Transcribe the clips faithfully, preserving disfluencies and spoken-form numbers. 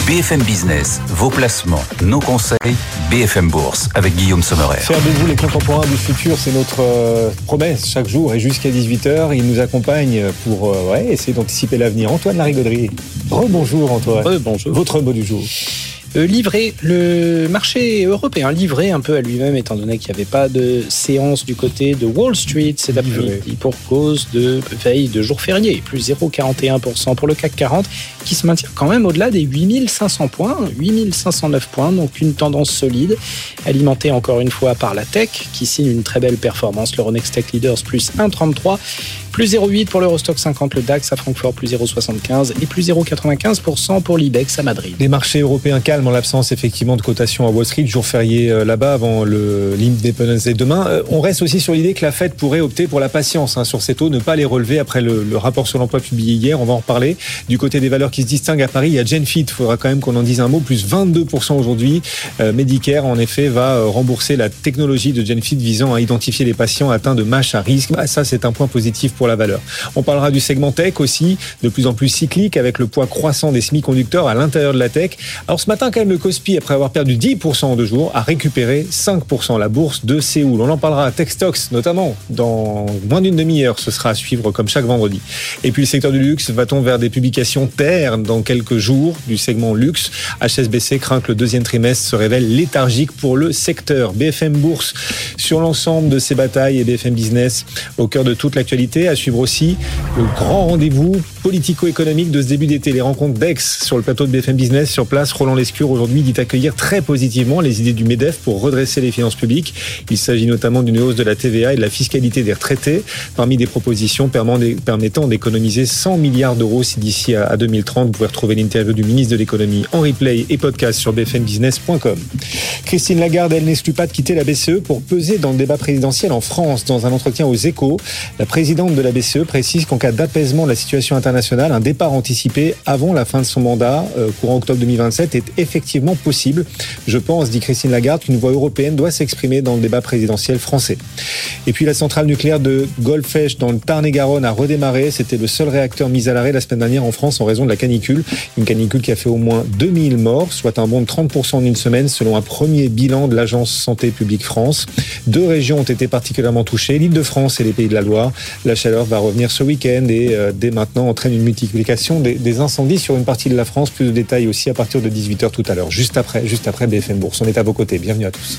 B F M Business, vos placements, nos conseils, B F M Bourse, avec Guillaume Sommerer. Faire de vous les contemporains du futur, c'est notre euh, promesse chaque jour et jusqu'à dix-huit heures. Il nous accompagne pour euh, ouais, essayer d'anticiper l'avenir. Antoine Larigauderie. Rebonjour Antoine. Rebonjour. Votre mot du jour. Euh, livré, le marché européen livré un peu à lui-même étant donné qu'il n'y avait pas de séance du côté de Wall Street cet après-midi pour cause de veille de jour férié, plus zéro virgule quarante et un pour cent pour le C A C quarante qui se maintient quand même au-delà des huit mille cinq cents points, huit mille cinq cent neuf points, donc une tendance solide alimentée encore une fois par la tech qui signe une très belle performance, l'Euronext Tech Leaders plus un virgule trente-trois, plus zéro virgule huit pour l'Eurostock cinquante, le DAX à Francfort plus zéro virgule soixante-quinze et plus zéro virgule quatre-vingt-quinze pour cent pour l'Ibex à Madrid. Les marchés européens calmes en l'absence effectivement de cotation à Wall Street, jour férié euh, là-bas avant le l'Independence Day demain. Euh, on reste aussi sur l'idée que la Fed pourrait opter pour la patience hein, sur ces taux, ne pas les relever après le, le rapport sur l'emploi publié hier. On va en reparler. Du côté des valeurs qui se distinguent à Paris, il y a Genfit. Il faudra quand même qu'on en dise un mot. Plus vingt-deux pour cent aujourd'hui. Euh, Medicare en effet va euh, rembourser la technologie de Genfit visant à identifier les patients atteints de M A S H à risque. Bah, ça c'est un point positif pour la valeur. On parlera du segment tech aussi, de plus en plus cyclique avec le poids croissant des semi-conducteurs à l'intérieur de la tech. Alors ce matin quand même le Kospi, après avoir perdu dix pour cent en deux jours, a récupéré cinq pour cent la bourse de Séoul. On en parlera à TechStocks notamment dans moins d'une demi-heure. Ce sera à suivre comme chaque vendredi. Et puis le secteur du luxe, va-t-on vers des publications ternes dans quelques jours du segment luxe? H S B C craint que le deuxième trimestre se révèle léthargique pour le secteur. B F M Bourse sur l'ensemble de ces batailles et B F M Business au cœur de toute l'actualité. À suivre aussi le grand rendez-vous politico-économique de ce début d'été, les rencontres d'Aix sur le plateau de B F M Business. Sur place, Roland Lescure aujourd'hui dit accueillir très positivement les idées du MEDEF pour redresser les finances publiques. Il s'agit notamment d'une hausse de la T V A et de la fiscalité des retraités, parmi des propositions permettant d'économiser cent milliards d'euros d'ici à deux mille trente. Vous pouvez retrouver l'interview du ministre de l'économie en replay et podcast sur b f m business point com. Christine Lagarde, elle n'exclut pas de quitter la B C E pour peser dans le débat présidentiel en France. Dans un entretien aux Échos, la présidente de la B C E précise qu'en cas d'apaisement de la situation internationale, un départ anticipé avant la fin de son mandat, euh, courant octobre deux mille vingt-sept, est effectivement possible. Je pense, dit Christine Lagarde, qu'une voix européenne doit s'exprimer dans le débat présidentiel français. Et puis la centrale nucléaire de Golfech dans le Tarn-et-Garonne a redémarré. C'était le seul réacteur mis à l'arrêt la semaine dernière en France en raison de la canicule. Une canicule qui a fait au moins deux mille morts, soit un bond de trente pour cent en une semaine selon un premier bilan de l'Agence Santé Publique France. Deux régions ont été particulièrement touchées, l'Île-de-France et les Pays de la Loire. La chaleur va revenir ce week-end et euh, dès maintenant entraîne une multiplication des, des incendies sur une partie de la France. Plus de détails aussi à partir de dix-huit heures tout à l'heure, juste après, juste après B F M Bourse. On est à vos côtés. Bienvenue à tous.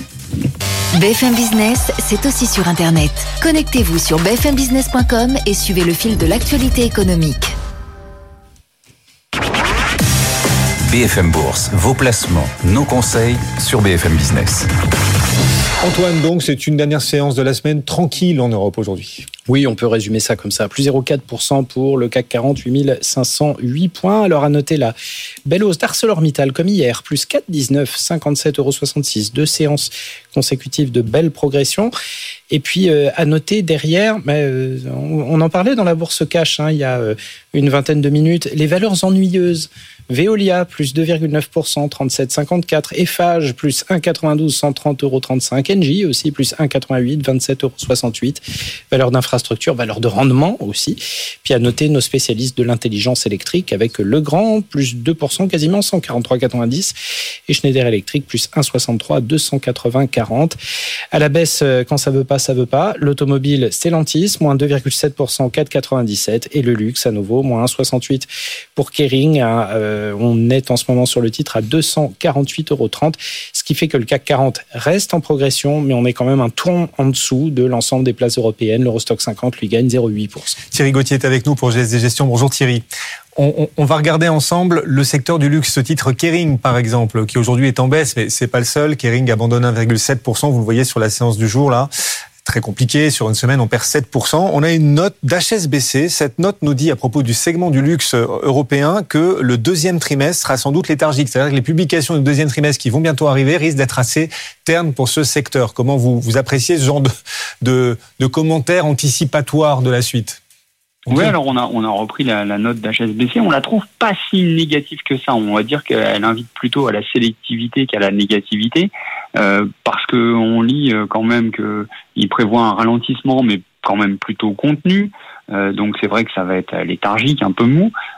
B F M Business, c'est aussi sur Internet. Connectez-vous sur b f m business point com et suivez le fil de l'actualité économique. B F M Bourse, vos placements, nos conseils sur B F M Business. Antoine, donc, c'est une dernière séance de la semaine tranquille en Europe aujourd'hui. Oui, on peut résumer ça comme ça. Plus zéro virgule quatre pour cent pour le C A C quarante, huit mille cinq cent huit points. Alors, à noter la belle hausse d'ArcelorMittal, comme hier, plus quatre virgule dix-neuf, cinquante-sept euros soixante-six. Deux séances consécutives de belle progression. Et puis, euh, à noter derrière, bah, euh, on, on en parlait dans la bourse cash, hein, il y a euh, une vingtaine de minutes, les valeurs ennuyeuses. Veolia, plus deux virgule neuf pour cent, trente-sept virgule cinquante-quatre. Eiffage, plus un virgule quatre-vingt-douze, cent trente euros trente-cinq. Engie aussi, plus un virgule quatre-vingt-huit, vingt-sept euros soixante-huit. Valeur d'infrastructure, valeur de rendement aussi. Puis à noter nos spécialistes de l'intelligence électrique avec Legrand, plus deux pour cent, quasiment cent quarante-trois virgule quatre-vingt-dix. Et Schneider Electric, plus un virgule soixante-trois, deux cent quatre-vingts virgule quarante. À la baisse, quand ça veut pas, ça veut pas. L'automobile, Stellantis, moins deux virgule sept pour cent, quatre virgule quatre-vingt-dix-sept. Et le luxe, à nouveau, moins un virgule soixante-huit pour Kering. À, euh, on est en ce moment sur le titre à deux cent quarante-huit euros trente, ce qui fait que le C A C quarante reste en progression, mais on est quand même un tour en dessous de l'ensemble des places européennes. L'Eurostock cinquante lui gagne zéro virgule huit pour cent. Thierry Gauthier est avec nous pour G S D Gestion. Bonjour Thierry. On, on, on va regarder ensemble le secteur du luxe, ce titre Kering par exemple, qui aujourd'hui est en baisse, mais c'est pas le seul. Kering abandonne un virgule sept pour cent, vous le voyez sur la séance du jour là. Très compliqué, sur une semaine on perd sept pour cent. On a une note d'H S B C, cette note nous dit à propos du segment du luxe européen que le deuxième trimestre sera sans doute léthargique, c'est-à-dire que les publications du deuxième trimestre qui vont bientôt arriver risquent d'être assez ternes pour ce secteur. Comment vous, vous appréciez ce genre de, de, de commentaires anticipatoires de la suite ? Oui, alors on a on a repris la, la note d'H S B C. On la trouve pas si négative que ça. On va dire qu'elle invite plutôt à la sélectivité qu'à la négativité, euh, parce que on lit quand même que il prévoit un ralentissement, mais quand même plutôt contenu. Euh, donc c'est vrai que ça va être léthargique, un peu mou.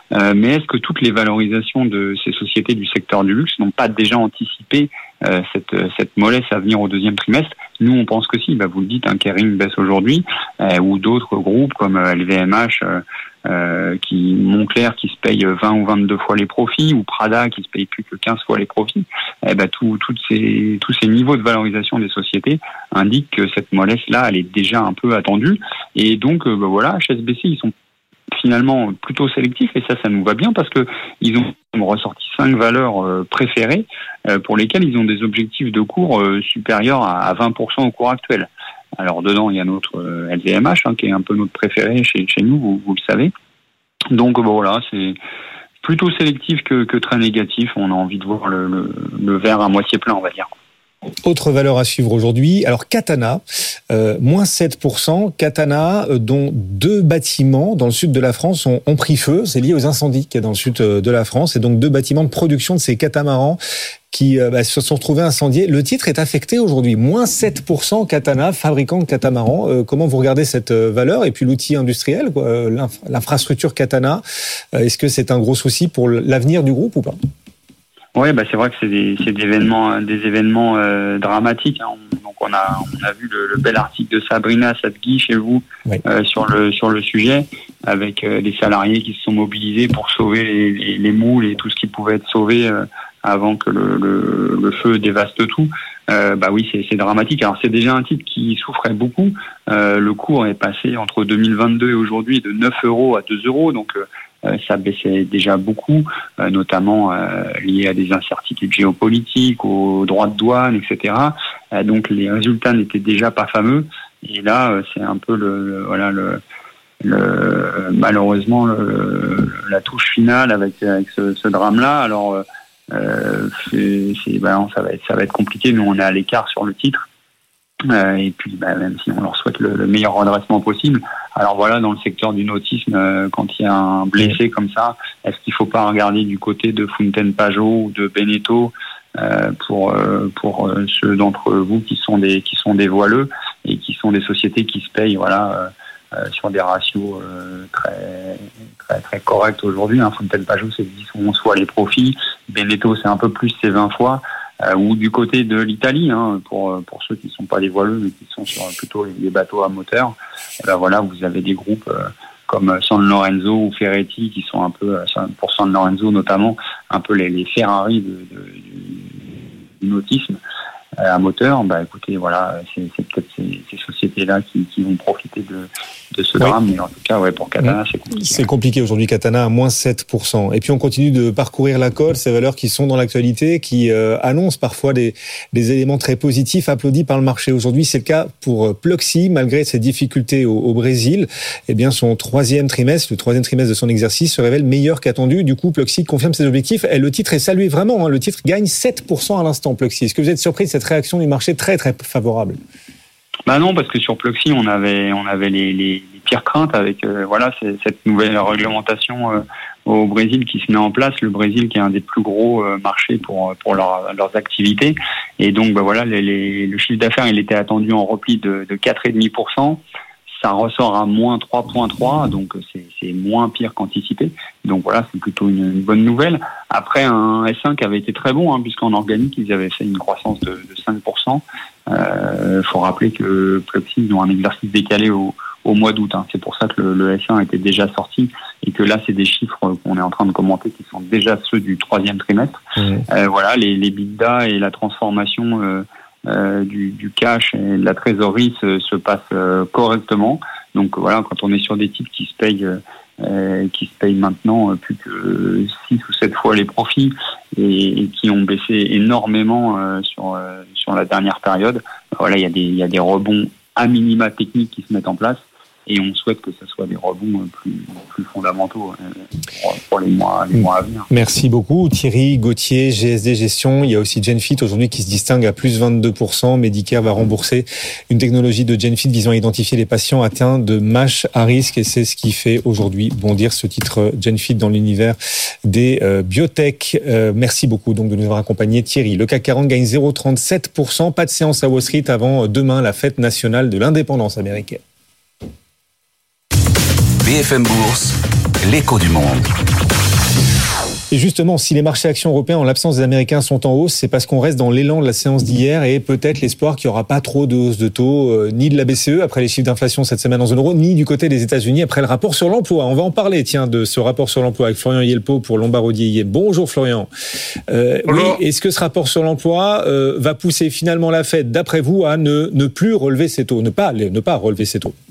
Euh, mais est-ce que toutes les valorisations de ces sociétés du secteur du luxe n'ont pas déjà anticipé euh, cette, cette mollesse à venir au deuxième trimestre? Nous, on pense que si. Bah, vous le dites, un hein, Kering baisse aujourd'hui, euh, ou d'autres groupes comme euh, L V M H, euh, euh, qui Moncler qui se paye vingt ou vingt-deux fois les profits, ou Prada qui se paye plus que quinze fois les profits. Eh bah, tout, toutes ces, tous ces niveaux de valorisation des sociétés indiquent que cette mollesse-là, elle est déjà un peu attendue. Et donc, euh, bah, voilà, H S B C, ils sont finalement plutôt sélectifs, et ça, ça nous va bien parce que ils ont ressorti cinq valeurs euh, préférées euh, pour lesquelles ils ont des objectifs de cours euh, supérieurs à, à vingt pour cent au cours actuel. Alors dedans, il y a notre euh, L V M H hein, qui est un peu notre préféré chez, chez nous, vous, vous le savez. Donc bon, voilà, c'est plutôt sélectif que, que très négatif. On a envie de voir le, le, le verre à moitié plein, on va dire. Autre valeur à suivre aujourd'hui, alors Catana, euh, moins sept pour cent. Catana, euh, dont deux bâtiments dans le sud de la France ont, ont pris feu. C'est lié aux incendies qu'il y a dans le sud de la France. Et donc deux bâtiments de production de ces catamarans qui euh, bah, se sont retrouvés incendiés. Le titre est affecté aujourd'hui. moins sept pour cent Catana, fabricant de catamarans. Euh, comment vous regardez cette euh, valeur? Et puis l'outil industriel, quoi, euh, l'inf- l'infrastructure Catana, euh, est-ce que c'est un gros souci pour l'avenir du groupe ou pas? Oui, bah c'est vrai que c'est des, c'est des événements, des événements euh, dramatiques. Hein. Donc on a, on a vu le, le bel article de Sabrina Sadghi chez vous oui. euh, sur le sur le sujet, avec euh, des salariés qui se sont mobilisés pour sauver les, les, les moules et tout ce qui pouvait être sauvé euh, avant que le, le, le feu dévaste tout. Euh, bah oui, c'est, c'est dramatique. Alors c'est déjà un titre qui souffrait beaucoup. Euh, le cours est passé entre deux mille vingt-deux et aujourd'hui de neuf euros à deux euros. Donc euh, Euh, ça baissait déjà beaucoup, euh, notamment euh, lié à des incertitudes géopolitiques, aux droits de douane, et cetera. Euh, donc les résultats n'étaient déjà pas fameux. Et là, euh, c'est un peu le, le voilà le, le malheureusement le, la touche finale avec avec ce, ce drame-là. Alors euh, c'est, c'est bah, ça va être ça va être compliqué. Nous, on est à l'écart sur le titre. Euh, et puis, bah, même si on leur souhaite le, le meilleur redressement possible. Alors voilà, dans le secteur du nautisme, euh, quand il y a un blessé comme ça, est-ce qu'il ne faut pas regarder du côté de Fountaine Pajot ou de Beneteau euh, pour euh, pour euh, ceux d'entre vous qui sont des qui sont des voileux et qui sont des sociétés qui se payent voilà euh, euh, sur des ratios euh, très très très corrects aujourd'hui. Hein. Fountaine Pajot, c'est dix ou onze fois les profits. Beneteau, c'est un peu plus, c'est vingt fois. Euh, ou du côté de l'Italie, hein, pour pour ceux qui ne sont pas des voileux, mais qui sont sur plutôt les bateaux à moteur. Et ben voilà, vous avez des groupes euh, comme San Lorenzo ou Ferretti qui sont un peu, pour San Lorenzo notamment, un peu les, les Ferrari de, de, du, du nautisme euh, à moteur. Bah écoutez, voilà, c'est, c'est peut-être ces, ces sociétés-là qui, qui vont profiter de, de ce drame, oui. Mais en tout cas, ouais, pour Catana, oui. c'est compliqué. C'est compliqué aujourd'hui, Catana à moins sept pour cent. Et puis on continue de parcourir la cote, ces valeurs qui sont dans l'actualité, qui euh, annoncent parfois des, des éléments très positifs, applaudis par le marché. Aujourd'hui, c'est le cas pour Pluxee, malgré ses difficultés au, au Brésil. Eh bien, son troisième trimestre, le troisième trimestre de son exercice se révèle meilleur qu'attendu. Du coup, Pluxee confirme ses objectifs. Et le titre est salué vraiment. Hein. Le titre gagne sept pour cent à l'instant, Pluxee. Est-ce que vous êtes surpris de cette réaction du marché très, très favorable? Bah non, parce que sur Pluxee, on avait, on avait les, les, les pires craintes avec euh, voilà, c'est, cette nouvelle réglementation euh, au Brésil qui se met en place. Le Brésil qui est un des plus gros euh, marchés pour pour leur, leurs activités. Et donc, bah voilà, les, les, le chiffre d'affaires, il était attendu en repli de, de quatre virgule cinq pour cent. Ça ressort à moins trois virgule trois, donc c'est, c'est moins pire qu'anticipé. Donc voilà, c'est plutôt une, une bonne nouvelle. Après, un S un qui avait été très bon, hein, puisqu'en organique, ils avaient fait une croissance de, de cinq pour cent. Il euh, faut rappeler que Pluxee, ils ont un exercice décalé au, au mois d'août. Hein. C'est pour ça que le, le S un était déjà sorti et que là, c'est des chiffres qu'on est en train de commenter qui sont déjà ceux du troisième trimestre. Mmh. Euh, voilà, les, les bidas et la transformation euh, Euh, du, du cash et de la trésorerie se, se passe euh, correctement. Donc voilà, quand on est sur des titres qui se payent, euh, qui se payent maintenant euh, plus que six ou sept fois les profits et, et qui ont baissé énormément euh, sur euh, sur la dernière période, voilà, il y a des il y a des rebonds à minima techniques qui se mettent en place. Et on souhaite que ce soit des rebonds plus, plus fondamentaux pour, pour les mois, les mois à venir. Merci beaucoup Thierry Gauthier, G S D Gestion. Il y a aussi Genfit aujourd'hui qui se distingue à plus vingt-deux pour cent. Medicare va rembourser une technologie de Genfit visant à identifier les patients atteints de MASH à risque. Et c'est ce qui fait aujourd'hui bondir ce titre Genfit dans l'univers des euh, biotech. Euh, merci beaucoup donc de nous avoir accompagnés Thierry. Le C A C quarante gagne zéro virgule trente-sept pour cent. Pas de séance à Wall Street avant demain, la fête nationale de l'indépendance américaine. B F M Bourse, l'écho du monde. Et justement, si les marchés actions européens, en l'absence des Américains, sont en hausse, c'est parce qu'on reste dans l'élan de la séance d'hier et peut-être l'espoir qu'il n'y aura pas trop de hausse de taux, euh, ni de la B C E après les chiffres d'inflation cette semaine en zone euro, ni du côté des États-Unis après le rapport sur l'emploi. On va en parler, tiens, de ce rapport sur l'emploi avec Florian Yelpo pour Lombard-Odier. Bonjour Florian. Euh, Bonjour. Oui, est-ce que ce rapport sur l'emploi euh, va pousser finalement la Fed, d'après vous, à ne, ne plus relever ses taux, ne pas, ne pas relever ses taux?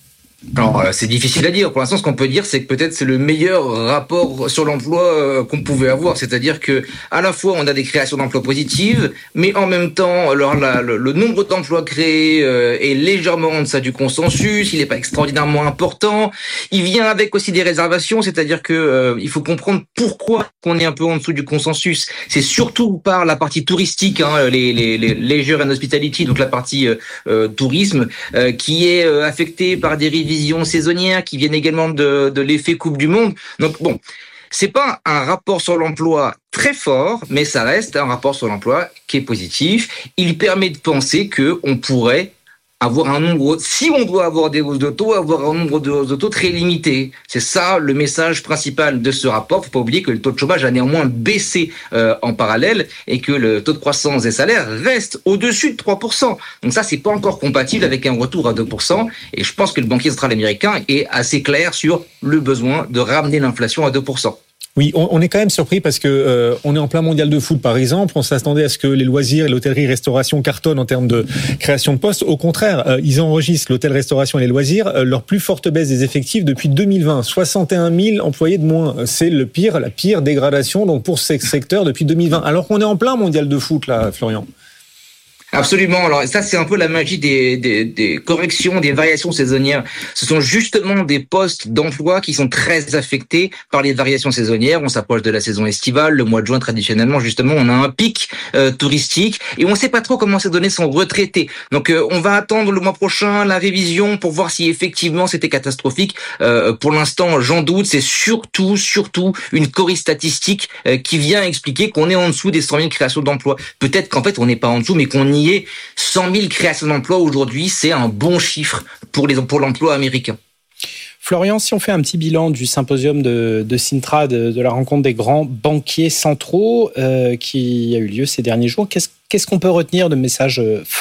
Alors, c'est difficile à dire. Pour l'instant, ce qu'on peut dire, c'est que peut-être c'est le meilleur rapport sur l'emploi qu'on pouvait avoir. C'est-à-dire que, à la fois, on a des créations d'emplois positives, mais en même temps, alors, la, le, le nombre d'emplois créés euh, est légèrement en deçà du consensus. Il n'est pas extraordinairement important. Il vient avec aussi des réservations. C'est-à-dire que euh, il faut comprendre pourquoi on est un peu en dessous du consensus. C'est surtout par la partie touristique, hein, les, les, les leisure and hospitality, donc la partie euh, tourisme, euh, qui est euh, affectée par des révisions saisonnières qui viennent également de, de l'effet Coupe du Monde. Donc bon, c'est pas un rapport sur l'emploi très fort, mais ça reste un rapport sur l'emploi qui est positif. Il permet de penser que on pourrait avoir un nombre, si on doit avoir des hausses de taux, avoir un nombre de hausses de taux très limité. C'est ça le message principal de ce rapport. Faut pas oublier que le taux de chômage a néanmoins baissé euh, en parallèle et que le taux de croissance des salaires reste au-dessus de trois pour cent. Donc ça, c'est pas encore compatible avec un retour à deux pour cent. Et je pense que le banquier central américain est assez clair sur le besoin de ramener l'inflation à deux pour cent. Oui, on, on est quand même surpris parce que euh, on est en plein mondial de foot, par exemple. On s'attendait à ce que les loisirs, l'hôtellerie-restauration cartonnent en termes de création de postes. Au contraire, euh, ils enregistrent, l'hôtel-restauration et les loisirs, euh, leur plus forte baisse des effectifs depuis deux mille vingt. soixante et un mille employés de moins. C'est le pire, la pire dégradation donc pour ce secteur depuis deux mille vingt. Alors qu'on est en plein mondial de foot, là, Florian. Absolument. Alors ça, c'est un peu la magie des, des, des corrections, des variations saisonnières. Ce sont justement des postes d'emploi qui sont très affectés par les variations saisonnières. On s'approche de la saison estivale. Le mois de juin, traditionnellement, justement, on a un pic euh, touristique et on ne sait pas trop comment ces données sont retraitées. Donc, euh, on va attendre le mois prochain la révision pour voir si effectivement c'était catastrophique. Euh, pour l'instant, j'en doute. C'est surtout, surtout une corrige statistique euh, qui vient expliquer qu'on est en dessous des cent mille créations d'emplois. Peut-être qu'en fait, on n'est pas en dessous, mais qu'on y cent mille créations d'emplois aujourd'hui, c'est un bon chiffre pour, les, pour l'emploi américain. Florian, si on fait un petit bilan du symposium de, de Sintra, de, de la rencontre des grands banquiers centraux euh, qui a eu lieu ces derniers jours, qu'est-ce, qu'est-ce qu'on peut retenir de messages forts ?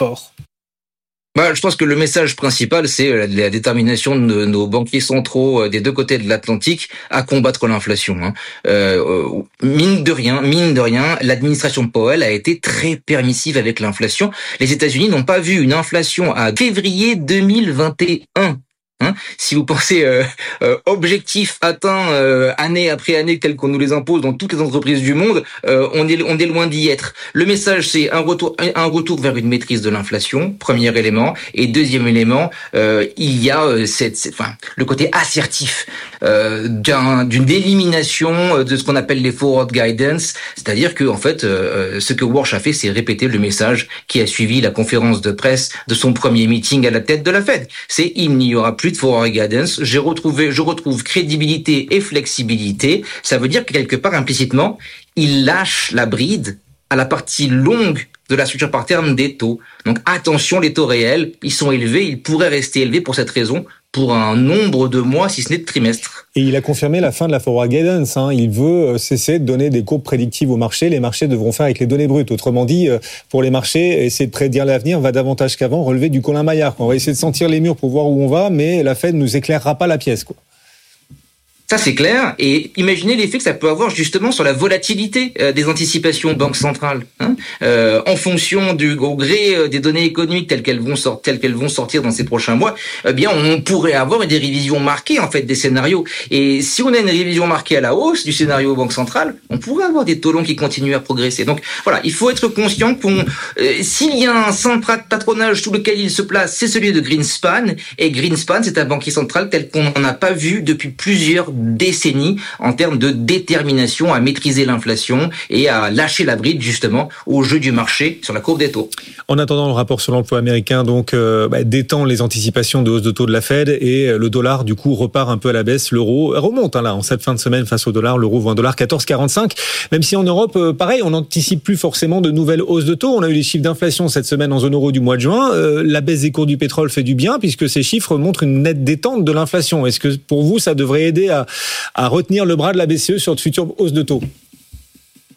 Bah, je pense que le message principal, c'est la détermination de nos banquiers centraux des deux côtés de l'Atlantique à combattre l'inflation. Hein. Euh, mine de rien, mine de rien, l'administration Powell a été très permissive avec l'inflation. Les États-Unis n'ont pas vu une inflation à février deux mille vingt et un. Hein, si vous pensez euh, euh, objectif atteint euh, année après année tel qu'on nous les impose dans toutes les entreprises du monde, euh, on est on est loin d'y être. Le message, c'est un retour un retour vers une maîtrise de l'inflation, premier élément, et deuxième élément, euh, il y a euh, cette, cette enfin le côté assertif euh, d'un, d'une élimination de ce qu'on appelle les forward guidance, c'est-à-dire que en fait euh, ce que Warsh a fait, c'est répéter le message qui a suivi la conférence de presse de son premier meeting à la tête de la Fed. C'est il n'y aura plus de forward guidance, j'ai retrouvé, je retrouve crédibilité et flexibilité. Ça veut dire que quelque part, implicitement, il lâche la bride à la partie longue de la structure par terme des taux. Donc attention, les taux réels, ils sont élevés, ils pourraient rester élevés pour cette raison, pour un nombre de mois, si ce n'est de trimestres. Et il a confirmé la fin de la forward guidance. Hein. Il veut cesser de donner des courbes prédictives aux marchés. Les marchés devront faire avec les données brutes. Autrement dit, pour les marchés, essayer de prédire l'avenir va davantage qu'avant relever du Colin Maillard. On va essayer de sentir les murs pour voir où on va, mais la Fed ne nous éclairera pas la pièce, quoi. Ça, c'est clair. Et imaginez l'effet que ça peut avoir justement sur la volatilité euh, des anticipations banques centrales, hein, euh, en fonction du au gré euh, des données économiques telles qu'elles vont sortir, telles qu'elles vont sortir dans ces prochains mois. Eh bien, on pourrait avoir des révisions marquées en fait des scénarios. Et si on a une révision marquée à la hausse du scénario banque centrale, on pourrait avoir des taux longs qui continuent à progresser. Donc voilà, il faut être conscient qu'on euh, s'il y a un centre patronage sous lequel il se place, c'est celui de Greenspan. Et Greenspan, c'est un banquier central tel qu'on n'en a pas vu depuis plusieurs décennies en termes de détermination à maîtriser l'inflation et à lâcher la bride justement au jeu du marché sur la courbe des taux. En attendant, le rapport sur l'emploi américain donc euh, bah, détend les anticipations de hausse de taux de la Fed et le dollar du coup repart un peu à la baisse. L'euro remonte hein, là en cette fin de semaine face au dollar. L'euro vaut un dollar quatorze quarante-cinq. Même si en Europe, euh, pareil, on n'anticipe plus forcément de nouvelles hausses de taux. On a eu les chiffres d'inflation cette semaine en zone euro du mois de juin. Euh, la baisse des cours du pétrole fait du bien puisque ces chiffres montrent une nette détente de l'inflation. Est-ce que pour vous ça devrait aider à à retenir le bras de la B C E sur de futures hausses de taux?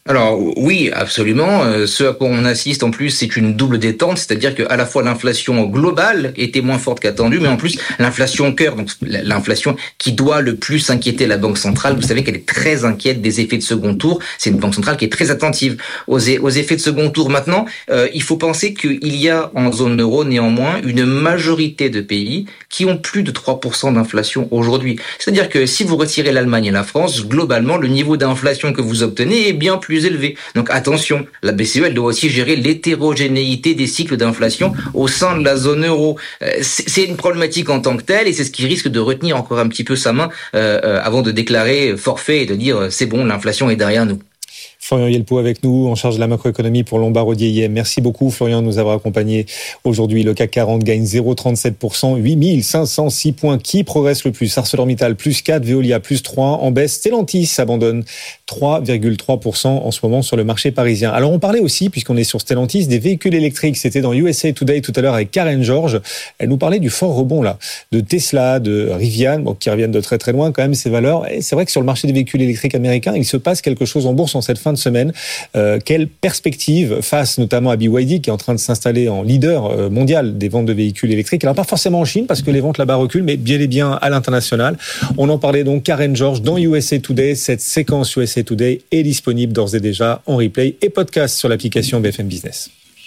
Alors oui, absolument. Euh, ce à quoi on assiste en plus, c'est une double détente, c'est-à-dire que à la fois l'inflation globale était moins forte qu'attendue, mais en plus l'inflation cœur, donc l'inflation qui doit le plus inquiéter la Banque centrale. Vous savez qu'elle est très inquiète des effets de second tour. C'est une banque centrale qui est très attentive aux, aux effets de second tour. Maintenant, euh, il faut penser qu'il y a en zone euro néanmoins une majorité de pays qui ont plus de trois pour cent d'inflation aujourd'hui. C'est-à-dire que si vous retirez l'Allemagne et la France, globalement, le niveau d'inflation que vous obtenez est bien plus élevé. Donc attention, la B C E, elle doit aussi gérer l'hétérogénéité des cycles d'inflation au sein de la zone euro. C'est une problématique en tant que telle et c'est ce qui risque de retenir encore un petit peu sa main euh, avant de déclarer forfait et de dire c'est bon, l'inflation est derrière nous. Florian Yelpo avec nous, en charge de la macroéconomie pour Lombard Odier I M. Merci beaucoup Florian de nous avoir accompagnés aujourd'hui. Le C A C quarante gagne zéro virgule trente-sept pour cent, huit mille cinq cent six points. Qui progresse le plus? ArcelorMittal plus quatre, Veolia plus trois. En baisse, Stellantis abandonne trois virgule trois pour cent en ce moment sur le marché parisien. Alors on parlait aussi, puisqu'on est sur Stellantis, des véhicules électriques. C'était dans U S A Today tout à l'heure avec Karen George. Elle nous parlait du fort rebond là, de Tesla, de Rivian, bon, qui reviennent de très très loin quand même ces valeurs. Et c'est vrai que sur le marché des véhicules électriques américains, il se passe quelque chose en bourse en cette fin de semaine. Euh, quelle perspective face notamment à B Y D qui est en train de s'installer en leader mondial des ventes de véhicules électriques. Alors pas forcément en Chine parce que les ventes là-bas reculent, mais bien et bien à l'international. On en parlait donc Karen George dans U S A Today. Cette séquence U S A Today est disponible d'ores et déjà en replay et podcast sur l'application B F M Business.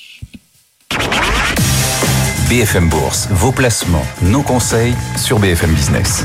B F M Bourse, vos placements, nos conseils sur B F M Business.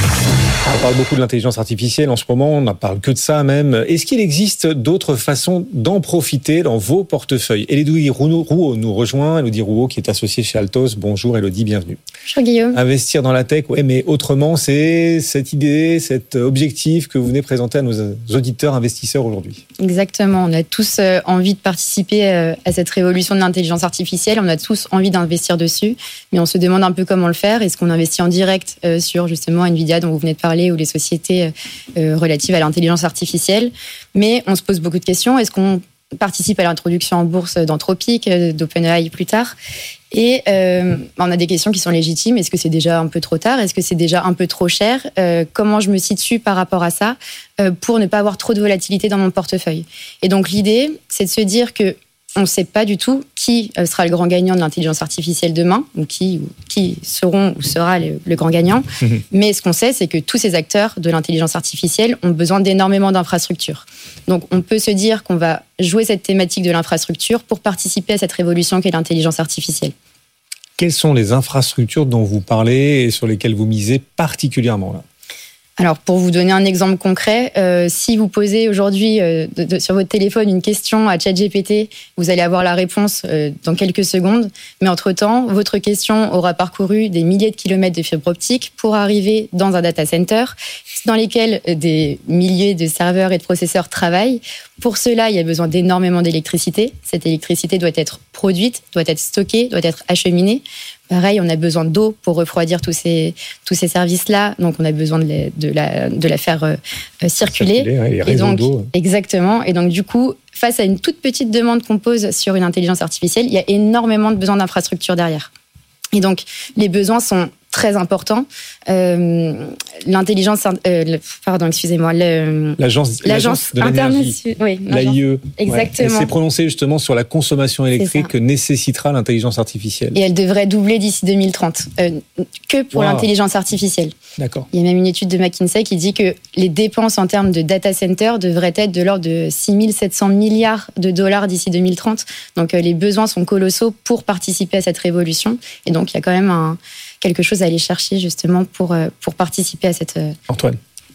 On parle beaucoup de l'intelligence artificielle en ce moment, on n'en parle que de ça même. Est-ce qu'il existe d'autres façons d'en profiter dans vos portefeuilles? Élodie Rouault nous rejoint, Élodie Rouault qui est associée chez Altos. Bonjour Élodie, bienvenue. Bonjour Guillaume. Investir dans la tech, ouais, mais autrement, c'est cette idée, cet objectif que vous venez présenter à nos auditeurs investisseurs aujourd'hui. Exactement, on a tous envie de participer à cette révolution de l'intelligence artificielle, on a tous envie d'investir dessus, mais on se demande un peu comment le faire. Est-ce qu'on investit en direct sur justement Nvidia dont vous venez de parler ou les sociétés relatives à l'intelligence artificielle? Mais on se pose beaucoup de questions. Est-ce qu'on participe à l'introduction en bourse d'Anthropic, d'OpenAI plus tard? Et euh, on a des questions qui sont légitimes. Est-ce que c'est déjà un peu trop tard? Est-ce que c'est déjà un peu trop cher? euh, Comment je me situe par rapport à ça euh, pour ne pas avoir trop de volatilité dans mon portefeuille? Et donc l'idée, c'est de se dire que on ne sait pas du tout qui sera le grand gagnant de l'intelligence artificielle demain, ou qui, ou qui seront ou sera le, le grand gagnant. Mmh. Mais ce qu'on sait, c'est que tous ces acteurs de l'intelligence artificielle ont besoin d'énormément d'infrastructures. Donc on peut se dire qu'on va jouer cette thématique de l'infrastructure pour participer à cette révolution qu'est l'intelligence artificielle. Quelles sont les infrastructures dont vous parlez et sur lesquelles vous misez particulièrement là? Alors, pour vous donner un exemple concret, euh, si vous posez aujourd'hui euh, de, de, sur votre téléphone une question à ChatGPT, vous allez avoir la réponse euh, dans quelques secondes. Mais entre-temps, votre question aura parcouru des milliers de kilomètres de fibres optiques pour arriver dans un data center dans lesquels des milliers de serveurs et de processeurs travaillent. Pour cela, il y a besoin d'énormément d'électricité. Cette électricité doit être produite, doit être stockée, doit être acheminée. Pareil, on a besoin d'eau pour refroidir tous ces, tous ces services-là. Donc, on a besoin de la, de la, de la faire euh, circuler. circuler ouais, les réseaux et donc, d'eau. Exactement. Et donc, du coup, face à une toute petite demande qu'on pose sur une intelligence artificielle, il y a énormément de besoins d'infrastructures derrière. Et donc, les besoins sont très important. Euh, l'intelligence, euh, le, pardon, excusez-moi, le, l'agence, l'agence, l'agence de l'énergie, oui, l'A I E, exactement. Ouais. Elle s'est prononcée justement sur la consommation électrique que nécessitera l'intelligence artificielle. Et elle devrait doubler d'ici deux mille trente, euh, que pour wow. l'intelligence artificielle. D'accord. Il y a même une étude de McKinsey qui dit que les dépenses en termes de data center devraient être de l'ordre de six mille sept cents milliards de dollars d'ici deux mille trente. Donc euh, les besoins sont colossaux pour participer à cette révolution. Et donc il y a quand même un quelque chose à aller chercher justement pour, pour participer à cette... Antoine.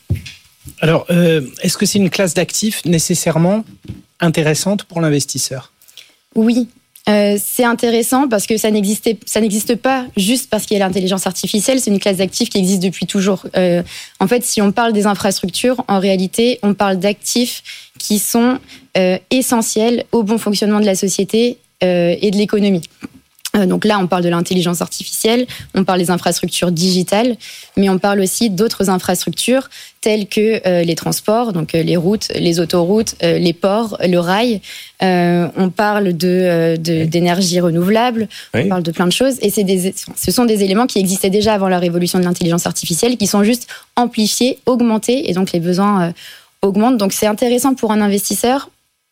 Alors, euh, est-ce que c'est une classe d'actifs nécessairement intéressante pour l'investisseur ? Oui, euh, c'est intéressant parce que ça, n'existait, ça n'existe pas juste parce qu'il y a l'intelligence artificielle, c'est une classe d'actifs qui existe depuis toujours. Euh, en fait, si on parle des infrastructures, en réalité, on parle d'actifs qui sont euh, essentiels au bon fonctionnement de la société euh, et de l'économie. Donc là, on parle de l'intelligence artificielle, on parle des infrastructures digitales, mais on parle aussi d'autres infrastructures telles que euh, les transports, donc euh, les routes, les autoroutes, euh, les ports, le rail. Euh, on parle de, euh, de, d'énergie renouvelable, oui. On parle de plein de choses. Et c'est des, ce sont des éléments qui existaient déjà avant la révolution de l'intelligence artificielle, qui sont juste amplifiés, augmentés, et donc les besoins euh, augmentent. Donc c'est intéressant pour un investisseur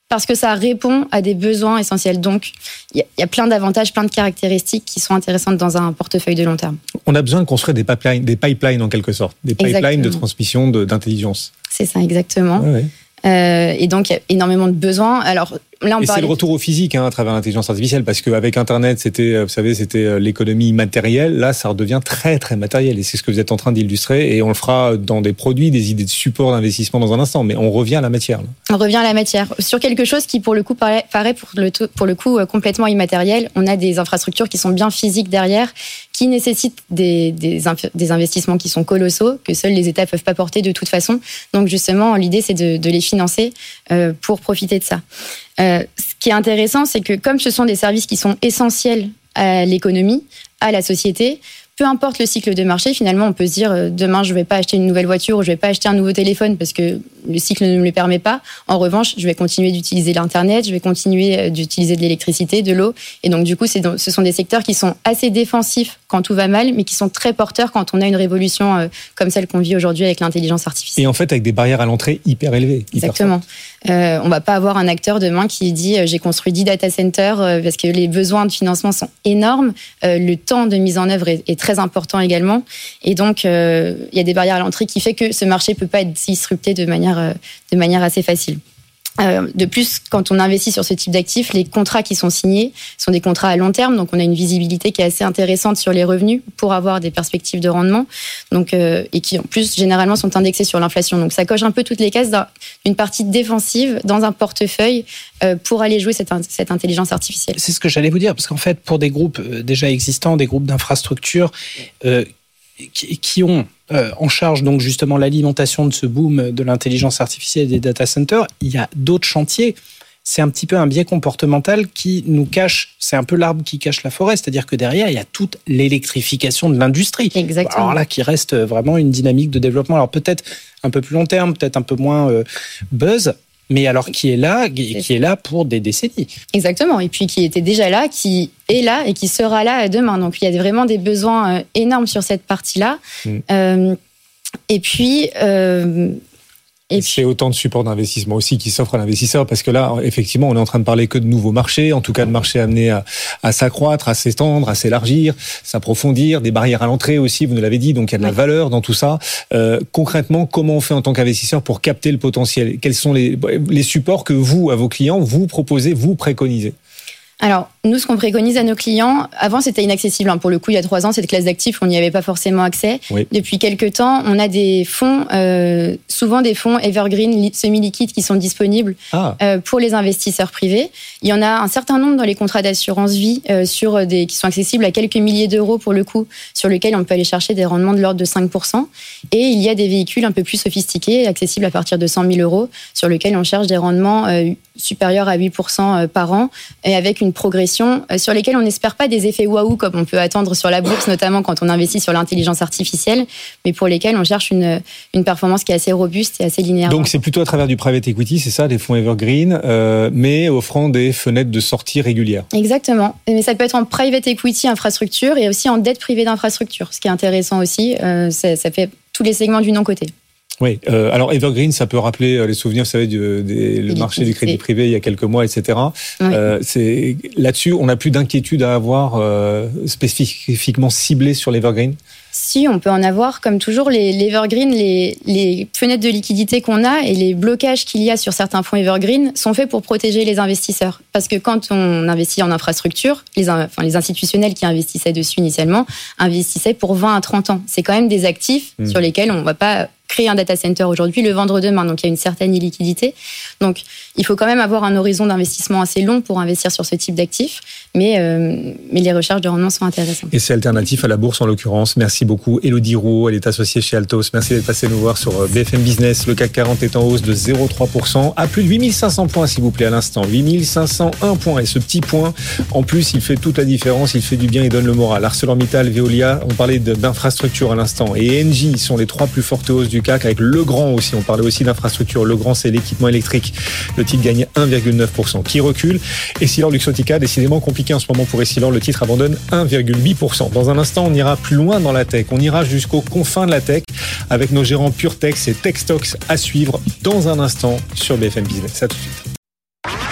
parce que ça répond à des besoins essentiels. Donc, il y, y a plein d'avantages, plein de caractéristiques qui sont intéressantes dans un portefeuille de long terme. On a besoin de construire des pipelines, des pipelines en quelque sorte, des pipelines exactement. De transmission de, d'intelligence. C'est ça, exactement. Ouais, ouais. Euh, et donc, il y a énormément de besoins. Alors, là, on et c'est le retour au physique hein, à travers l'intelligence artificielle, parce qu'avec Internet, c'était, vous savez, c'était l'économie matérielle. Là, ça redevient très, très matériel. Et c'est ce que vous êtes en train d'illustrer. Et on le fera dans des produits, des idées de support d'investissement dans un instant. Mais on revient à la matière. Là. On revient à la matière. Sur quelque chose qui, pour le coup, paraît, paraît pour, le, pour le coup complètement immatériel. On a des infrastructures qui sont bien physiques derrière, qui nécessitent des, des, des investissements qui sont colossaux, que seuls les États ne peuvent pas porter de toute façon. Donc, justement, l'idée, c'est de, de les financer euh, pour profiter de ça. Euh, ce qui est intéressant, c'est que comme ce sont des services qui sont essentiels à l'économie, à la société, peu importe le cycle de marché, finalement, on peut se dire euh, demain, je ne vais pas acheter une nouvelle voiture ou je ne vais pas acheter un nouveau téléphone parce que le cycle ne me le permet pas. En revanche, je vais continuer d'utiliser l'Internet, je vais continuer d'utiliser de l'électricité, de l'eau. Et donc, du coup, c'est, ce sont des secteurs qui sont assez défensifs quand tout va mal, mais qui sont très porteurs quand on a une révolution euh, comme celle qu'on vit aujourd'hui avec l'intelligence artificielle. Et en fait, avec des barrières à l'entrée hyper élevées. Hyper Exactement. Euh, on ne va pas avoir un acteur demain qui dit euh, j'ai construit dix data centers euh, parce que les besoins de financement sont énormes. Euh, le temps de mise en œuvre est, est très important également. Et donc, euh, il y a des barrières à l'entrée qui fait que ce marché ne peut pas être disrupté de manière, euh, de manière assez facile. Euh, de plus, quand on investit sur ce type d'actifs, les contrats qui sont signés sont des contrats à long terme, donc on a une visibilité qui est assez intéressante sur les revenus pour avoir des perspectives de rendement, donc euh, et qui en plus généralement sont indexés sur l'inflation. Donc ça coche un peu toutes les cases d'une partie défensive dans un portefeuille euh, pour aller jouer cette, cette intelligence artificielle. C'est ce que j'allais vous dire, parce qu'en fait, pour des groupes déjà existants, des groupes d'infrastructures euh, qui, qui ont Euh, en charge donc justement l'alimentation de ce boom de l'intelligence artificielle et des data centers, il y a d'autres chantiers. C'est un petit peu un biais comportemental qui nous cache, c'est un peu l'arbre qui cache la forêt, c'est-à-dire que derrière, il y a toute l'électrification de l'industrie. Exactement. Alors là, qui reste vraiment une dynamique de développement. Alors peut-être un peu plus long terme, peut-être un peu moins euh, buzz, mais alors qui est là, qui, qui est là pour des décennies. Exactement, et puis qui était déjà là, qui est là et qui sera là demain. Donc il y a vraiment des besoins énormes sur cette partie-là. Mmh. Euh, et puis... Euh, Et puis... C'est autant de supports d'investissement aussi qui s'offrent à l'investisseur, parce que là, effectivement, on est en train de parler que de nouveaux marchés, en tout cas de marchés amenés à, à s'accroître, à s'étendre, à s'élargir, s'approfondir, des barrières à l'entrée aussi, vous nous l'avez dit, donc il y a de la valeur dans tout ça. Euh, concrètement, comment on fait en tant qu'investisseur pour capter le potentiel ? Quels sont les, les supports que vous, à vos clients, vous proposez, vous préconisez ? Alors, nous, ce qu'on préconise à nos clients, avant, c'était inaccessible. Hein. Pour le coup, il y a trois ans, cette classe d'actifs, on n'y avait pas forcément accès. Oui. Depuis quelques temps, on a des fonds, euh, souvent des fonds evergreen, semi-liquides, qui sont disponibles ah. euh, pour les investisseurs privés. Il y en a un certain nombre dans les contrats d'assurance vie, euh, sur des, qui sont accessibles à quelques milliers d'euros, pour le coup, sur lesquels on peut aller chercher des rendements de l'ordre de cinq pour cent. Et il y a des véhicules un peu plus sophistiqués, accessibles à partir de cent mille euros, sur lesquels on cherche des rendements euh, supérieurs à huit pour cent par an, et avec une progression sur lesquelles on n'espère pas des effets waouh comme on peut attendre sur la bourse, notamment quand on investit sur l'intelligence artificielle, mais pour lesquels on cherche une, une performance qui est assez robuste et assez linéaire. Donc c'est plutôt à travers du private equity, c'est ça, des fonds evergreen, euh, mais offrant des fenêtres de sortie régulières. Exactement, mais ça peut être en private equity infrastructure et aussi en dette privée d'infrastructure, ce qui est intéressant aussi, euh, ça, ça fait tous les segments du non-côté. Oui, euh, alors evergreen, ça peut rappeler les souvenirs, vous savez, du des, le marché du crédit privé il y a quelques mois, et cetera. Oui. Euh, c'est, là-dessus, on n'a plus d'inquiétude à avoir euh, spécifiquement ciblé sur l'evergreen ? Si, on peut en avoir, comme toujours, les, l'Evergreen, les, les fenêtres de liquidité qu'on a et les blocages qu'il y a sur certains fonds Evergreen sont faits pour protéger les investisseurs. Parce que quand on investit en infrastructure, les, enfin, les institutionnels qui investissaient dessus initialement investissaient pour vingt à trente ans. C'est quand même des actifs mmh. sur lesquels on ne va pas créer un data center aujourd'hui, le vendre demain. Donc, il y a une certaine illiquidité. Donc, il faut quand même avoir un horizon d'investissement assez long pour investir sur ce type d'actifs. Mais, euh, mais les recherches de rendement sont intéressantes. Et c'est alternatif à la bourse, en l'occurrence. Merci beaucoup, Élodie Rouault. Elle est associée chez Altos. Merci d'être passée nous voir sur B F M Business. Le C A C quarante est en hausse de zéro virgule trois pour cent à plus de huit mille cinq cents points, s'il vous plaît, à l'instant. huit mille cinq cent un points. Et ce petit point, en plus, il fait toute la différence. Il fait du bien, il donne le moral. ArcelorMittal, Veolia, on parlait d'infrastructure à l'instant. Et Engie sont les trois plus fortes hausses du C A C, avec Legrand aussi. On parlait aussi d'infrastructure. Legrand, c'est l'équipement électrique. Le titre gagne un virgule neuf pour cent. Qui recule? Essilor Luxottica, décidément compliqué en ce moment pour Essilor. Le titre abandonne un virgule huit pour cent. Dans un instant, on ira plus loin dans la tech. On ira jusqu'aux confins de la tech avec nos gérants PureTech. C'est TechStocks à suivre dans un instant sur B F M Business. À tout de suite.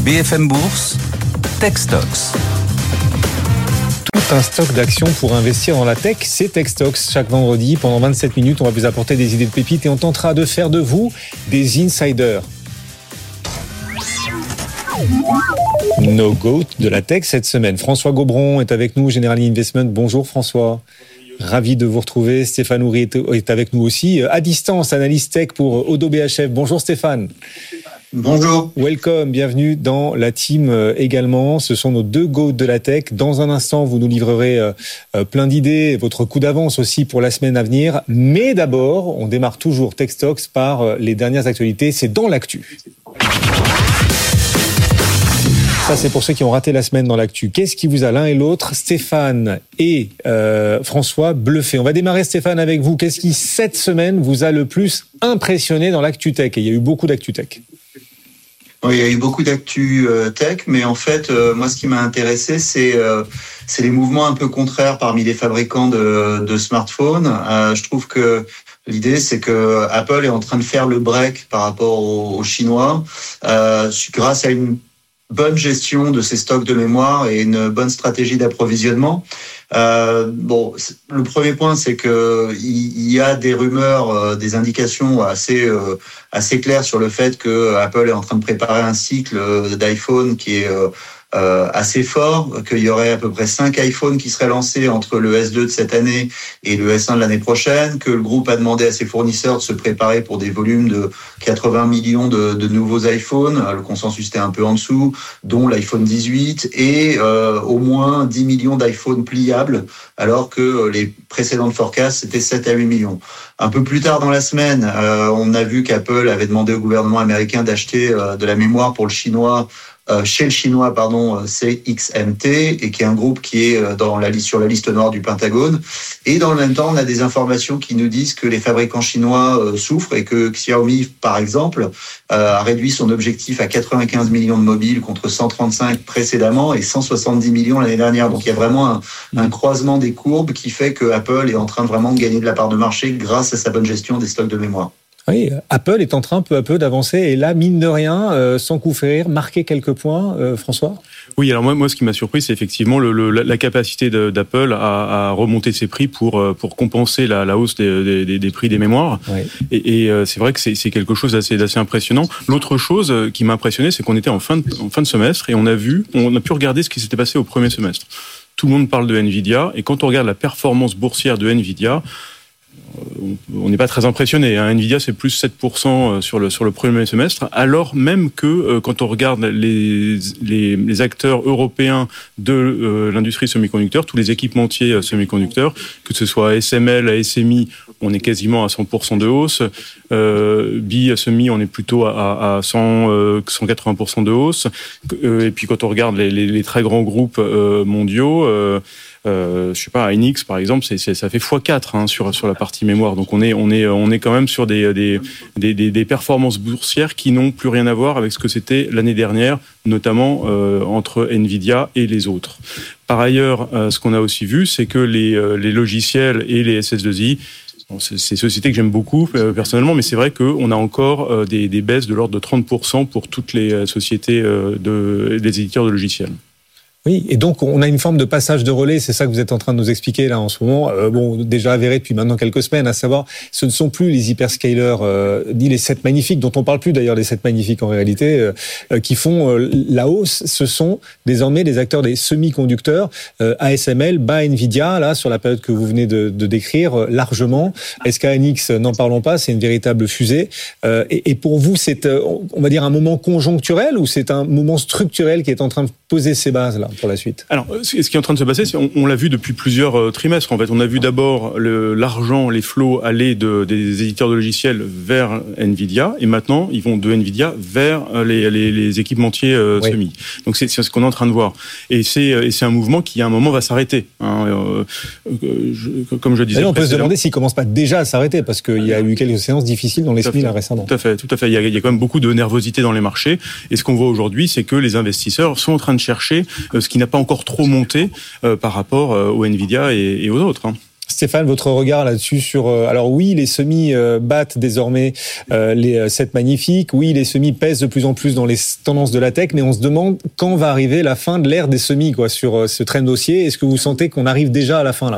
B F M Bourse, Techstocks. Tout un stock d'actions pour investir dans la tech, c'est Techstocks. Chaque vendredi, pendant vingt-sept minutes, on va vous apporter des idées de pépites et on tentera de faire de vous des insiders. No GOAT de la tech cette semaine. François Gobron est avec nous, Generali Investment. Bonjour François. Ravi de vous retrouver. Stéphane Houry est avec nous aussi, à distance, analyste tech pour Oddo B H F. Bonjour Stéphane. Bonjour. Welcome, bienvenue dans la team également. Ce sont nos deux GOAT de la tech. Dans un instant, vous nous livrerez plein d'idées, votre coup d'avance aussi pour la semaine à venir. Mais d'abord, on démarre toujours Techstocks par les dernières actualités. C'est dans l'actu. Ça, c'est pour ceux qui ont raté la semaine dans l'actu. Qu'est-ce qui vous a l'un et l'autre, Stéphane et euh, François, bluffé? On va démarrer, Stéphane, avec vous. Qu'est-ce qui, cette semaine, vous a le plus impressionné dans l'actu tech? Et il y a eu beaucoup d'actu tech. Oui, il y a eu beaucoup d'actu euh, tech, mais en fait, euh, moi, ce qui m'a intéressé, c'est euh, c'est les mouvements un peu contraires parmi les fabricants de, de smartphones. Euh, je trouve que l'idée, c'est que Apple est en train de faire le break par rapport aux, aux Chinois, euh, grâce à une bonne gestion de ses stocks de mémoire et une bonne stratégie d'approvisionnement. Euh, bon, le premier point, c'est que il y a des rumeurs, euh, des indications assez euh, assez claires sur le fait que Apple est en train de préparer un cycle d'iPhone qui est euh, Euh, assez fort, qu'il y aurait à peu près cinq iPhones qui seraient lancés entre le S deux de cette année et le S un de l'année prochaine, que le groupe a demandé à ses fournisseurs de se préparer pour des volumes de quatre-vingts millions de, de nouveaux iPhones. Le consensus était un peu en dessous, dont l'iPhone dix-huit, et euh, au moins dix millions d'iPhones pliables, alors que les précédentes forecasts, c'était sept à huit millions. Un peu plus tard dans la semaine, euh, on a vu qu'Apple avait demandé au gouvernement américain d'acheter euh, de la mémoire pour le chinois, Euh, chez le chinois, pardon, C X M T, et qui est un groupe qui est dans la liste, sur la liste noire du Pentagone. Et dans le même temps, on a des informations qui nous disent que les fabricants chinois euh, souffrent et que Xiaomi, par exemple, euh, a réduit son objectif à quatre-vingt-quinze millions de mobiles contre cent trente-cinq précédemment et cent soixante-dix millions l'année dernière. Donc il y a vraiment un, un croisement des courbes qui fait que Apple est en train de vraiment de gagner de la part de marché grâce à sa bonne gestion des stocks de mémoire. Oui, Apple est en train peu à peu d'avancer et là, mine de rien, euh, sans coup férir, marquer quelques points, euh, François. Oui, alors moi, moi, ce qui m'a surpris, c'est effectivement le, le, la capacité de, d'Apple à, à remonter ses prix pour pour compenser la, la hausse des, des, des prix des mémoires. Oui. Et, et c'est vrai que c'est, c'est quelque chose d'assez, d'assez impressionnant. L'autre chose qui m'a impressionné, c'est qu'on était en fin de, en fin de semestre et on a vu, on a pu regarder ce qui s'était passé au premier semestre. Tout le monde parle de Nvidia et quand on regarde la performance boursière de Nvidia, on n'est pas très impressionné. Hein. Nvidia, c'est plus sept pour cent sur le, sur le premier semestre, alors même que euh, quand on regarde les, les, les acteurs européens de euh, l'industrie semi-conducteur, tous les équipementiers euh, semi-conducteurs, que ce soit A S M L, A S M I, on est quasiment à cent pour cent de hausse. Euh, B I Semi, on est plutôt à, à cent, euh, cent quatre-vingts pour cent de hausse. Euh, et puis quand on regarde les, les, les très grands groupes euh, mondiaux, euh, Euh, je sais pas, Hynix par exemple, c'est, c'est, ça fait fois quatre hein, sur sur la partie mémoire. Donc on est on est on est quand même sur des des des, des, des performances boursières qui n'ont plus rien à voir avec ce que c'était l'année dernière, notamment euh, entre Nvidia et les autres. Par ailleurs, euh, ce qu'on a aussi vu, c'est que les euh, les logiciels et les S S deux I, bon, c'est, c'est des sociétés que j'aime beaucoup euh, personnellement, mais c'est vrai qu'on a encore euh, des, des baisses de l'ordre de trente pour cent pour toutes les euh, sociétés euh, de des éditeurs de logiciels. Oui, et donc on a une forme de passage de relais, c'est ça que vous êtes en train de nous expliquer là en ce moment. Euh, bon, déjà avéré depuis maintenant quelques semaines, à savoir, ce ne sont plus les hyperscalers euh, ni les sept magnifiques, dont on parle plus d'ailleurs, les sept magnifiques en réalité, euh, qui font euh, la hausse. Ce sont désormais des acteurs des semi-conducteurs, euh, A S M L, bas Nvidia, là sur la période que vous venez de, de décrire euh, largement. S K N X, n'en parlons pas, c'est une véritable fusée. Euh, et, et pour vous, c'est, euh, on va dire, un moment conjoncturel ou c'est un moment structurel qui est en train de poser ses bases là pour la suite? Alors, ce qui est en train de se passer, c'est on, on l'a vu depuis plusieurs euh, trimestres. En fait, on a vu d'abord le, l'argent, les flots aller de, des éditeurs de logiciels vers Nvidia, et maintenant ils vont de Nvidia vers les, les, les équipementiers euh, oui. semi. Donc c'est, c'est ce qu'on est en train de voir. Et c'est, et c'est un mouvement qui à un moment va s'arrêter. Hein. Euh, je, comme je disais. Là, on peut se demander s'il commence pas déjà à s'arrêter, parce qu'il y a eu quelques séances difficiles dans les S M I là récemment. Tout à fait, tout à fait. Il y a, il y a quand même beaucoup de nervosité dans les marchés. Et ce qu'on voit aujourd'hui, c'est que les investisseurs sont en train de chercher euh, ce qui n'a pas encore trop monté euh, par rapport euh, aux Nvidia et, et aux autres. Hein. Stéphane, votre regard là-dessus sur... Euh, alors oui, les semis euh, battent désormais euh, les euh, sept magnifiques. Oui, les semis pèsent de plus en plus dans les tendances de la tech, mais on se demande quand va arriver la fin de l'ère des semis quoi, sur euh, ce trend haussier. Est-ce que vous sentez qu'on arrive déjà à la fin là ?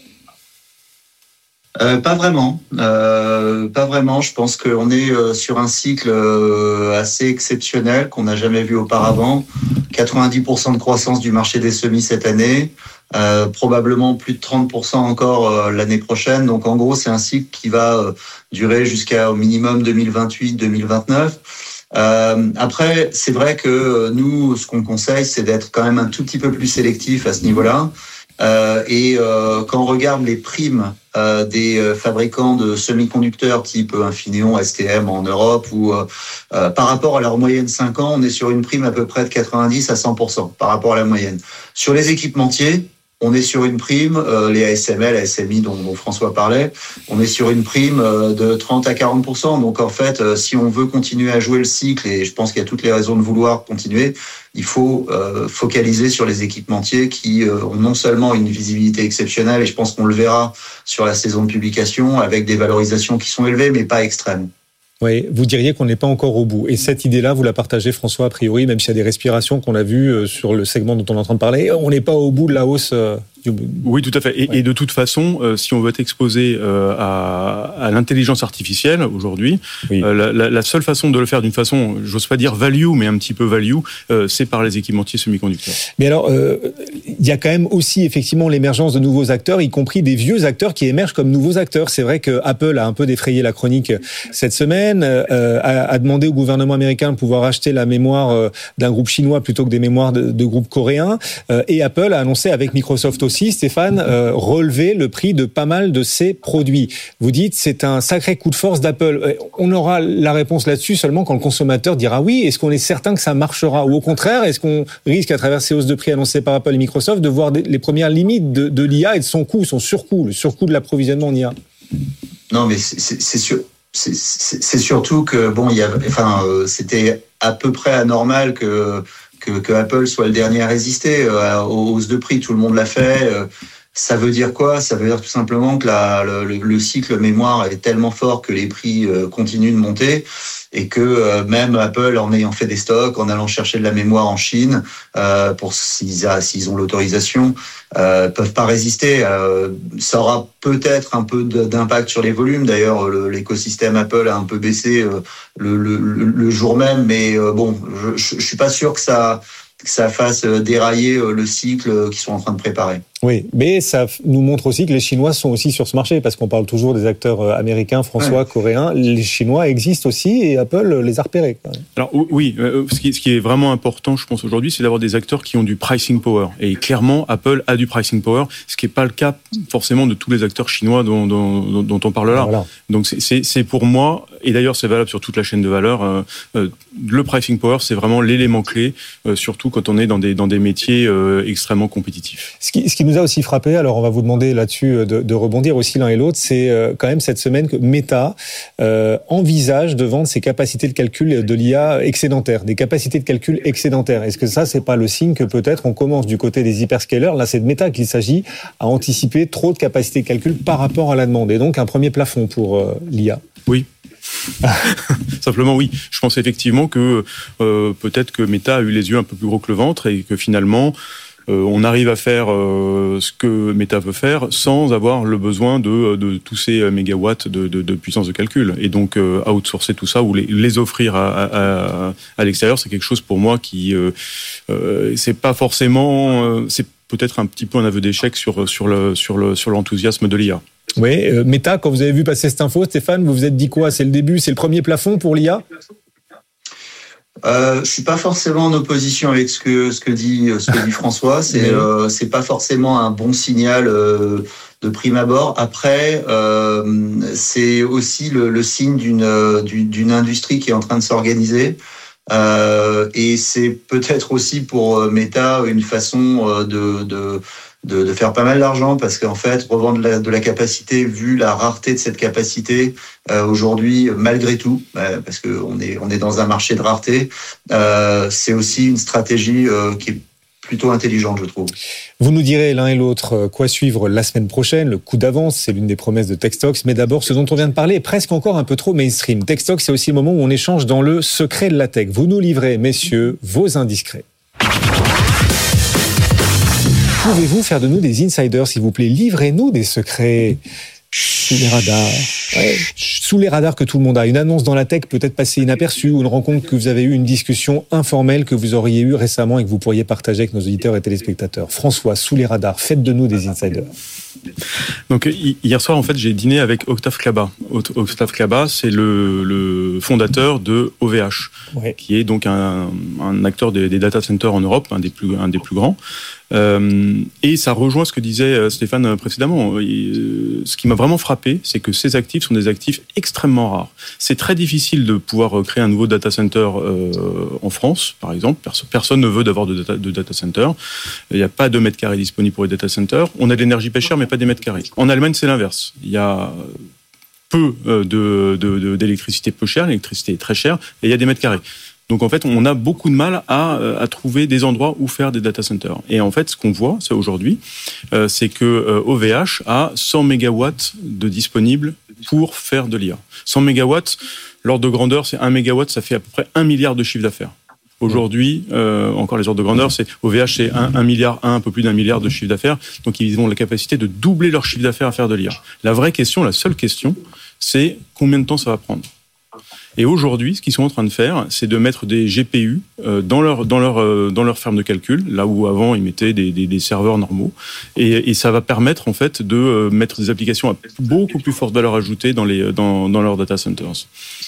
Euh, pas vraiment, euh, pas vraiment. Je pense qu'on est euh, sur un cycle euh, assez exceptionnel qu'on n'a jamais vu auparavant. quatre-vingt-dix pour cent de croissance du marché des semis cette année, euh, probablement plus de trente pour cent encore euh, l'année prochaine. Donc en gros, c'est un cycle qui va euh, durer jusqu'à au minimum deux mille vingt-huit deux mille vingt-neuf. Euh, après, c'est vrai que nous, ce qu'on conseille, c'est d'être quand même un tout petit peu plus sélectif à ce niveau-là. Euh, et euh, quand on regarde les primes euh, des euh, fabricants de semi-conducteurs type Infineon, S T M en Europe, ou euh, euh, par rapport à leur moyenne cinq ans, on est sur une prime à peu près de quatre-vingt-dix à cent pour cent par rapport à la moyenne. Sur les équipementiers, on est sur une prime, euh, les A S M L, A S M I dont, dont François parlait, on est sur une prime euh, de trente à quarante pour cent. Donc en fait, euh, si on veut continuer à jouer le cycle, et je pense qu'il y a toutes les raisons de vouloir continuer, il faut euh, focaliser sur les équipementiers qui euh, ont non seulement une visibilité exceptionnelle, et je pense qu'on le verra sur la saison de publication, avec des valorisations qui sont élevées, mais pas extrêmes. Oui, vous diriez qu'on n'est pas encore au bout. Et cette idée-là, vous la partagez, François, a priori, même s'il y a des respirations qu'on a vues sur le segment dont on est en train de parler, on n'est pas au bout de la hausse. Oui, tout à fait. Et, ouais. et de toute façon, euh, si on veut être exposé euh, à, à l'intelligence artificielle aujourd'hui, oui. euh, la, la, la seule façon de le faire d'une façon, j'ose pas dire value, mais un petit peu value, euh, c'est par les équipementiers semi-conducteurs. Mais alors, il euh, y a quand même aussi effectivement l'émergence de nouveaux acteurs, y compris des vieux acteurs qui émergent comme nouveaux acteurs. C'est vrai que Apple a un peu défrayé la chronique cette semaine, euh, a, a demandé au gouvernement américain de pouvoir acheter la mémoire euh, d'un groupe chinois plutôt que des mémoires de, de groupes coréens. Euh, et Apple a annoncé avec Microsoft aussi, Stéphane, euh, relever le prix de pas mal de ses produits. Vous dites c'est un sacré coup de force d'Apple. On aura la réponse là-dessus seulement quand le consommateur dira oui. Est-ce qu'on est certain que ça marchera ? Ou au contraire, est-ce qu'on risque à travers ces hausses de prix annoncées par Apple et Microsoft de voir des, les premières limites de, de l'I A et de son coût, son surcoût, le surcoût de l'approvisionnement en I A ? Non, mais c'est, c'est, c'est sûr. C'est, c'est, c'est surtout que bon, il y a, enfin, euh, c'était à peu près anormal que Que, que Apple soit le dernier à résister euh, aux hausses de prix. Tout le monde l'a fait. Euh, ça veut dire quoi ? Ça veut dire tout simplement que la, le, le cycle mémoire est tellement fort que les prix euh, continuent de monter et que euh, même Apple, en ayant fait des stocks, en allant chercher de la mémoire en Chine, euh, pour s'ils, a, s'ils ont l'autorisation, euh, peuvent pas résister. Euh, ça aura peut-être un peu d'impact sur les volumes. D'ailleurs, le, l'écosystème Apple a un peu baissé euh, le, le, le jour même, mais euh, bon, je, je suis pas sûr que ça que ça fasse dérailler le cycle qu'ils sont en train de préparer. Oui, mais ça nous montre aussi que les Chinois sont aussi sur ce marché, parce qu'on parle toujours des acteurs américains, françois, ouais. coréens. Les Chinois existent aussi et Apple les a repérés. Alors oui, ce qui, ce qui est vraiment important, je pense, aujourd'hui, c'est d'avoir des acteurs qui ont du pricing power. Et clairement, Apple a du pricing power, ce qui n'est pas le cas forcément de tous les acteurs chinois dont, dont, dont on parle là. Voilà. Donc c'est, c'est, c'est pour moi, et d'ailleurs c'est valable sur toute la chaîne de valeur, euh, euh, le pricing power, c'est vraiment l'élément clé, euh, surtout quand on est dans des, dans des métiers euh, extrêmement compétitifs. Ce qui, ce qui nous a aussi frappé, alors on va vous demander là-dessus de, de rebondir aussi l'un et l'autre, c'est euh, quand même cette semaine que Meta euh, envisage de vendre ses capacités de calcul de l'I A excédentaires, des capacités de calcul excédentaires. Est-ce que ça, c'est pas le signe que peut-être on commence du côté des hyperscalers, là c'est de Meta qu'il s'agit, à anticiper trop de capacités de calcul par rapport à la demande, et donc un premier plafond pour euh, l'I A? Oui. Simplement oui, je pense effectivement que euh, peut-être que Meta a eu les yeux un peu plus gros que le ventre et que finalement euh, on arrive à faire euh, ce que Meta veut faire sans avoir le besoin de, de tous ces mégawatts de, de, de puissance de calcul, et donc euh, outsourcer tout ça ou les, les offrir à, à, à l'extérieur, c'est quelque chose pour moi qui euh, euh, c'est pas forcément euh, c'est peut-être un petit peu un aveu d'échec sur sur le sur le sur l'enthousiasme de l'I A. Oui, euh, Meta, quand vous avez vu passer cette info, Stéphane, vous vous êtes dit quoi ? C'est le début, c'est le premier plafond pour l'I A ? Euh, je suis pas forcément en opposition avec ce que ce que dit ce que dit François. C'est euh, c'est pas forcément un bon signal euh, de prime abord. Après, euh, c'est aussi le, le signe d'une d'une industrie qui est en train de s'organiser. Euh, et c'est peut-être aussi pour Meta une façon de de De, de faire pas mal d'argent, parce qu'en fait, revendre de la, de la capacité, vu la rareté de cette capacité euh, aujourd'hui, malgré tout, euh, parce que on est on est dans un marché de rareté, euh, c'est aussi une stratégie euh, qui est plutôt intelligente, je trouve. Vous nous direz l'un et l'autre quoi suivre la semaine prochaine. Le coup d'avance, c'est l'une des promesses de Techstocks. Mais d'abord, ce dont on vient de parler est presque encore un peu trop mainstream. Techstocks, c'est aussi le moment où on échange dans le secret de la tech. Vous nous livrez, messieurs, vos indiscrets. Pouvez-vous faire de nous des insiders, s'il vous plaît? Livrez-nous des secrets sous les radars. Ouais. Sous les radars que tout le monde a. Une annonce dans la tech peut-être passée inaperçue, ou une rencontre que vous avez eue, une discussion informelle que vous auriez eue récemment et que vous pourriez partager avec nos auditeurs et téléspectateurs. François, sous les radars, faites de nous des insiders. Donc hier soir, en fait, j'ai dîné avec Octave Klaba. Octave Klaba, c'est le, le fondateur de O V H, ouais. qui est donc un, un acteur des, des data centers en Europe, un des plus, un des plus grands. Euh, et ça rejoint ce que disait Stéphane précédemment. Euh, ce qui m'a vraiment frappé, c'est que ces actifs sont des actifs extrêmement rares. C'est très difficile de pouvoir créer un nouveau data center euh, en France, par exemple. Personne ne veut d'avoir de data, de data center. Il n'y a pas de mètres carrés disponibles pour les data centers. On a de l'énergie pas chère, mais pas des mètres carrés. En Allemagne, c'est l'inverse. Il y a peu de, de, de, d'électricité peu chère, l'électricité est très chère, et il y a des mètres carrés. Donc en fait, on a beaucoup de mal à, à trouver des endroits où faire des data centers. Et en fait, ce qu'on voit, c'est aujourd'hui, euh, c'est que euh, O V H a cent mégawatts de disponibles pour faire de l'I A. cent mégawatts, l'ordre de grandeur, c'est un mégawatt, ça fait à peu près un milliard de chiffre d'affaires. Aujourd'hui, euh, encore les ordres de grandeur, c'est O V H, c'est un milliard, un, un peu plus d'un milliard de chiffre d'affaires. Donc ils ont la capacité de doubler leur chiffre d'affaires à faire de l'I A. La vraie question, la seule question, c'est combien de temps ça va prendre. Et aujourd'hui, ce qu'ils sont en train de faire, c'est de mettre des G P U euh, dans leur dans leur euh, dans leur ferme de calcul, là où avant ils mettaient des des, des serveurs normaux, et, et ça va permettre en fait de euh, mettre des applications à beaucoup plus forte valeur ajoutée dans les dans dans leurs data centers.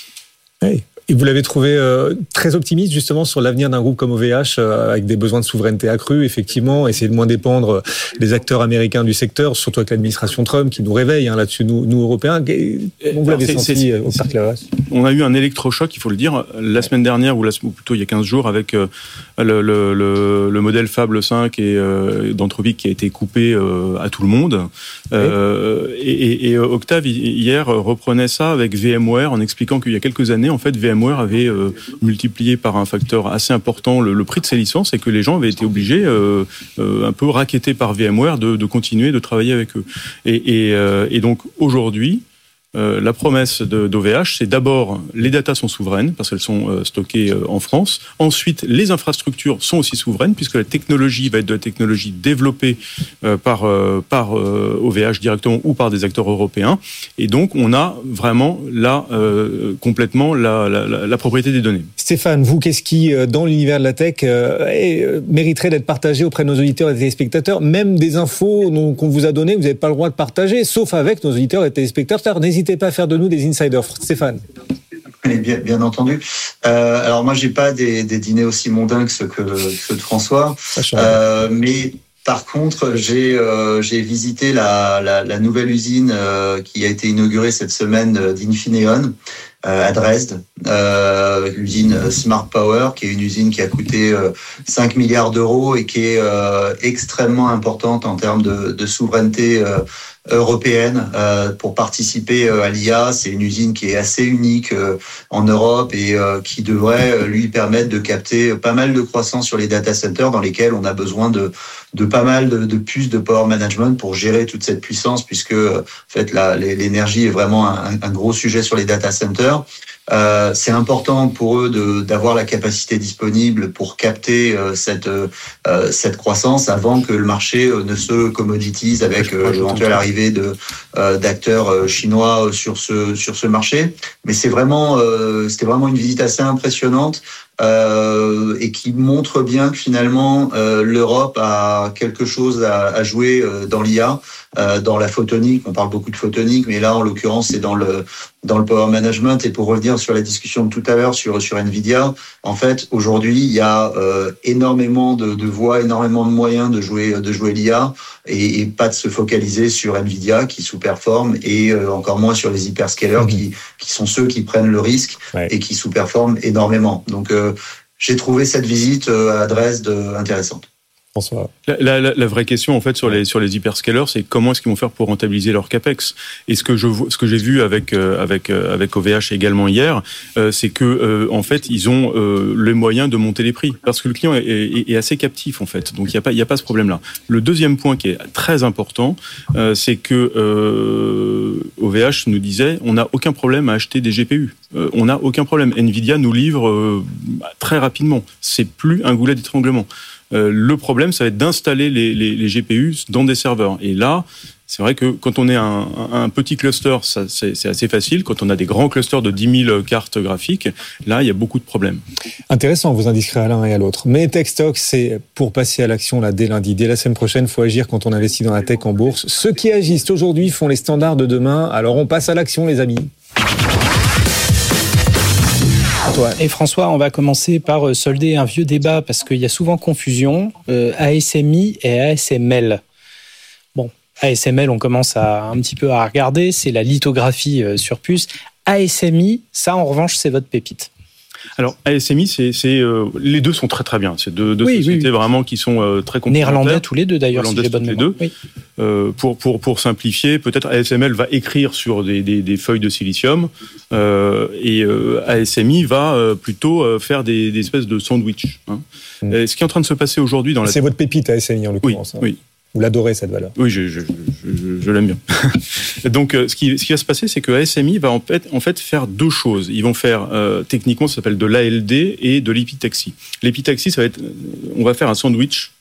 Hey. Et vous l'avez trouvé euh, très optimiste justement sur l'avenir d'un groupe comme O V H euh, avec des besoins de souveraineté accrus, effectivement, essayer de moins dépendre des acteurs américains du secteur, surtout avec l'administration Trump qui nous réveille hein, là-dessus, nous, nous Européens. Comment vous l'avez c'est, senti c'est, au Parc Laval? On a eu un électrochoc, il faut le dire, la semaine dernière ou, la, ou plutôt il y a quinze jours avec euh, le, le, le, le modèle Fable cinq et euh, d'Anthropic qui a été coupé euh, à tout le monde. Euh, oui. et, et, et Octave hier reprenait ça avec VMware en expliquant qu'il y a quelques années, en fait, VMware avait euh, multiplié par un facteur assez important le, le prix de ses licences et que les gens avaient été obligés, euh, euh, un peu rackettés par VMware, de, de continuer de travailler avec eux. Et, et, euh, et donc aujourd'hui, Euh, la promesse de, d'O V H, c'est d'abord les datas sont souveraines parce qu'elles sont euh, stockées euh, en France. Ensuite, les infrastructures sont aussi souveraines puisque la technologie va être de la technologie développée euh, par euh, par euh, O V H directement ou par des acteurs européens. Et donc, on a vraiment là euh, complètement la, la, la, la propriété des données. Stéphane, vous, qu'est-ce qui, dans l'univers de la tech, euh, est, mériterait d'être partagé auprès de nos auditeurs et des téléspectateurs? Même des infos dont, qu'on vous a données, vous n'avez pas le droit de partager, sauf avec nos auditeurs et téléspectateurs. N'hésitez pas à faire de nous des insiders. Stéphane. Bien, bien entendu. Euh, alors moi, j'ai pas des, des dîners aussi mondains que ceux, que, que ceux de François, euh, mais par contre, j'ai, euh, j'ai visité la, la, la nouvelle usine euh, qui a été inaugurée cette semaine d'Infineon euh, à Dresde, euh, l'usine Smart Power, qui est une usine qui a coûté euh, cinq milliards d'euros et qui est euh, extrêmement importante en termes de, de souveraineté euh, européenne euh, pour participer euh, à l'I A. C'est une usine qui est assez unique euh, en Europe et euh, qui devrait euh, lui permettre de capter pas mal de croissance sur les data centers dans lesquels on a besoin de, de pas mal de, de puces de power management pour gérer toute cette puissance, puisque en fait la, l'énergie est vraiment un, un gros sujet sur les data centers. Euh, c'est important pour eux de, d'avoir la capacité disponible pour capter euh, cette, euh, cette croissance avant que le marché euh, ne se commoditise avec euh, l'éventuelle arrivée de, euh, d'acteurs chinois sur ce, sur ce marché. Mais c'est vraiment, euh, c'était vraiment une visite assez impressionnante. Euh, et qui montre bien que finalement euh, l'Europe a quelque chose à, à jouer euh, dans l'I A, euh, dans la photonique. On parle beaucoup de photonique, mais là en l'occurrence c'est dans le dans le power management. Et pour revenir sur la discussion de tout à l'heure sur sur Nvidia, en fait aujourd'hui il y a euh, énormément de, de voies, énormément de moyens de jouer de jouer l'I A et, et pas de se focaliser sur Nvidia qui sous-performe et euh, encore moins sur les hyperscalers mmh. qui qui sont ceux qui prennent le risque ouais. et qui sous-performent énormément. Donc euh, j'ai trouvé cette visite à Dresde intéressante. François. La, la, la vraie question en fait sur les sur les hyperscalers, c'est comment est-ce qu'ils vont faire pour rentabiliser leur capex. Et ce que je ce que j'ai vu avec euh, avec euh, avec O V H également hier, euh, c'est que euh, en fait ils ont euh, les moyens de monter les prix parce que le client est, est, est assez captif en fait. Donc il y a pas il y a pas ce problème là. Le deuxième point qui est très important, euh, c'est que euh, O V H nous disait on n'a aucun problème à acheter des G P U. Euh, on n'a aucun problème. Nvidia nous livre euh, très rapidement. C'est plus un goulet d'étranglement. Euh, le problème, ça va être d'installer les, les, les G P U dans des serveurs. Et là, c'est vrai que quand on est un, un petit cluster, ça, c'est, c'est assez facile. Quand on a des grands clusters de dix mille cartes graphiques, là, il y a beaucoup de problèmes. Intéressant, vous indiquerez à l'un et à l'autre. Mais TechStock, c'est pour passer à l'action là dès lundi. Dès la semaine prochaine, il faut agir quand on investit dans la tech en bourse. Ceux qui agissent aujourd'hui font les standards de demain. Alors on passe à l'action, les amis. Et François, on va commencer par solder un vieux débat parce qu'il y a souvent confusion. Euh, A S M I et A S M L. Bon, A S M L, on commence à, un petit peu à regarder. C'est la lithographie euh, sur puce. A S M I, ça en revanche, c'est votre pépite. Alors, A S M I, c'est, c'est, euh, les deux sont très très bien. C'est deux, deux oui, sociétés oui, oui. vraiment qui sont euh, très complémentaires. Néerlandais tous les deux d'ailleurs, si j'ai bonne mémoire. Oui. Euh, pour, pour, pour simplifier, peut-être A S M L va écrire sur des, des, des feuilles de silicium euh, et euh, A S M I va euh, plutôt euh, faire des, des espèces de sandwich. Hein. Mmh. Et ce qui est en train de se passer aujourd'hui dans la... C'est votre pépite A S M I en l'occurrence. Oui, hein. oui. Vous l'adorez, cette valeur. Oui, je, je, je, je l'aime bien. Donc, euh, ce, qui, ce qui va se passer, c'est que A S M I va en fait, en fait faire deux choses. Ils vont faire, euh, techniquement, ça s'appelle de l'A L D et de l'épitaxie. L'épitaxie, ça va être, on va faire un sandwich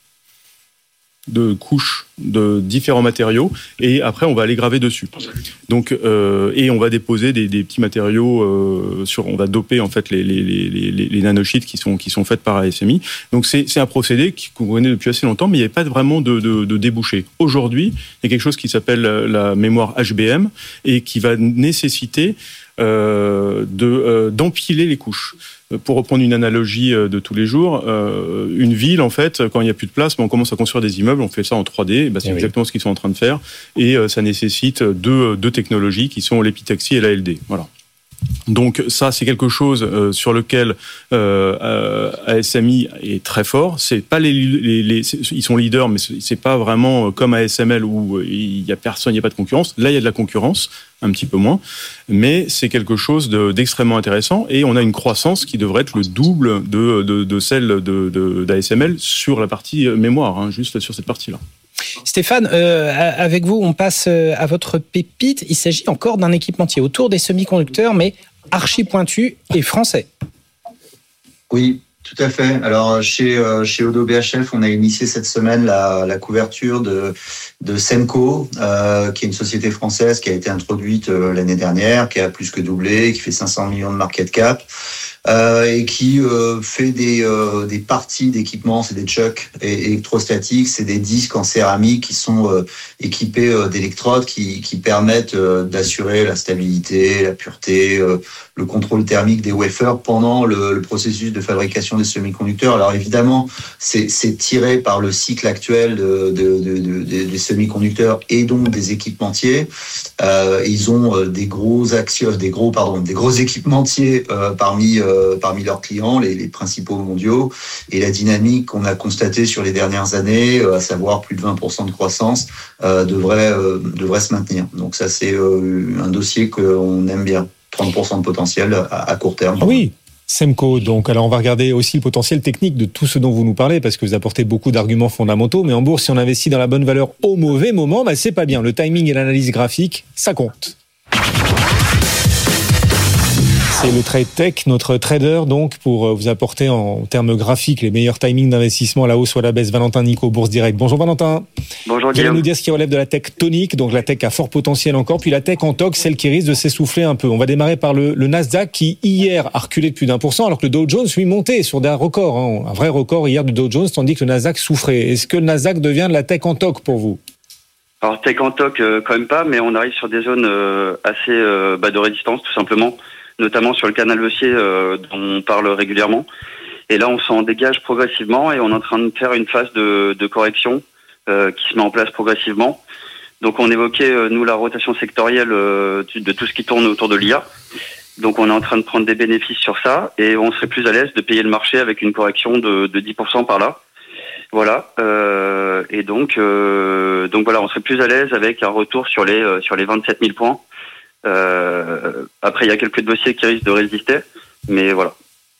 de couches de différents matériaux et après on va aller graver dessus. Donc euh, et on va déposer des, des petits matériaux euh, sur, on va doper en fait les les les les, les nanosheets qui sont qui sont faites par A S M I. Donc c'est c'est un procédé qu'on connaît depuis assez longtemps, mais il n'y avait pas vraiment de de, de débouché. Aujourd'hui, il y a quelque chose qui s'appelle la mémoire H B M et qui va nécessiter euh, de euh, d'empiler les couches. Pour reprendre une analogie de tous les jours, euh, une ville, en fait, quand il n'y a plus de place, ben on commence à construire des immeubles, on fait ça en trois D, ben c'est oui. exactement ce qu'ils sont en train de faire, et euh, ça nécessite deux, deux technologies qui sont l'épitaxie et l'A L D. Voilà. Donc ça, c'est quelque chose euh, sur lequel euh, A S M I est très fort. C'est pas les, les, les ils sont leaders, mais c'est pas vraiment comme A S M L où il y a personne, il y a pas de concurrence. Là, il y a de la concurrence, un petit peu moins, mais c'est quelque chose de, d'extrêmement intéressant et on a une croissance qui devrait être le double de, de, de celle de, de, d'A S M L sur la partie mémoire, hein, juste sur cette partie-là. Stéphane, euh, avec vous, on passe à votre pépite. Il s'agit encore d'un équipementier autour des semi-conducteurs, mais archi pointu et français. Oui, tout à fait. Alors, chez, euh, chez Odo B H F, on a initié cette semaine la, la couverture de, de Semco, euh, qui est une société française qui a été introduite euh, l'année dernière, qui a plus que doublé, qui fait cinq cents millions de market cap. Euh, et qui euh, fait des euh, des parties d'équipements, c'est des chucks électrostatiques, c'est des disques en céramique qui sont euh, équipés euh, d'électrodes qui qui permettent euh, d'assurer la stabilité, la pureté, euh, le contrôle thermique des wafers pendant le, le processus de fabrication des semi-conducteurs. Alors évidemment, c'est c'est tiré par le cycle actuel de de de, de, de des semi-conducteurs et donc des équipementiers. Euh, ils ont euh, des gros actions, des gros pardon, des gros équipementiers euh, parmi euh, parmi leurs clients, les, les principaux mondiaux, et la dynamique qu'on a constatée sur les dernières années, euh, à savoir plus de vingt pour cent de croissance, euh, devrait, euh, devrait se maintenir. Donc ça, c'est euh, un dossier qu'on aime bien. trente pour cent de potentiel à, à court terme. Oui. Semco, donc, alors on va regarder aussi le potentiel technique de tout ce dont vous nous parlez, parce que vous apportez beaucoup d'arguments fondamentaux, mais en bourse, si on investit dans la bonne valeur au mauvais moment, bah, c'est pas bien. Le timing et l'analyse graphique, ça compte. C'est le trade tech, notre trader, donc, pour vous apporter en termes graphiques les meilleurs timings d'investissement à la hausse ou à la baisse. Valentin Nico, Bourse Direct. Bonjour Valentin. Bonjour Guillaume. Vous allez nous dire ce qui relève de la tech tonique, donc la tech à fort potentiel encore, puis la tech en toc, celle qui risque de s'essouffler un peu. On va démarrer par le, le Nasdaq qui, hier, a reculé de plus d'un pour cent, alors que le Dow Jones, lui, montait sur des records, hein, un vrai record hier du Dow Jones, tandis que le Nasdaq souffrait. Est-ce que le Nasdaq devient de la tech en toc pour vous ? Alors tech en toc, euh, quand même pas, mais on arrive sur des zones euh, assez euh, bas de résistance, tout simplement, notamment sur le canal haussier euh, dont on parle régulièrement. Et là, on s'en dégage progressivement et on est en train de faire une phase de, de correction euh, qui se met en place progressivement. Donc, on évoquait, euh, nous, la rotation sectorielle euh, de tout ce qui tourne autour de l'I A. Donc, on est en train de prendre des bénéfices sur ça et on serait plus à l'aise de payer le marché avec une correction de, de dix pour cent par là. Voilà. Euh, et donc, euh, donc voilà, on serait plus à l'aise avec un retour sur les euh, sur les vingt-sept mille points. Euh, après, il y a quelques dossiers qui risquent de résister, mais voilà.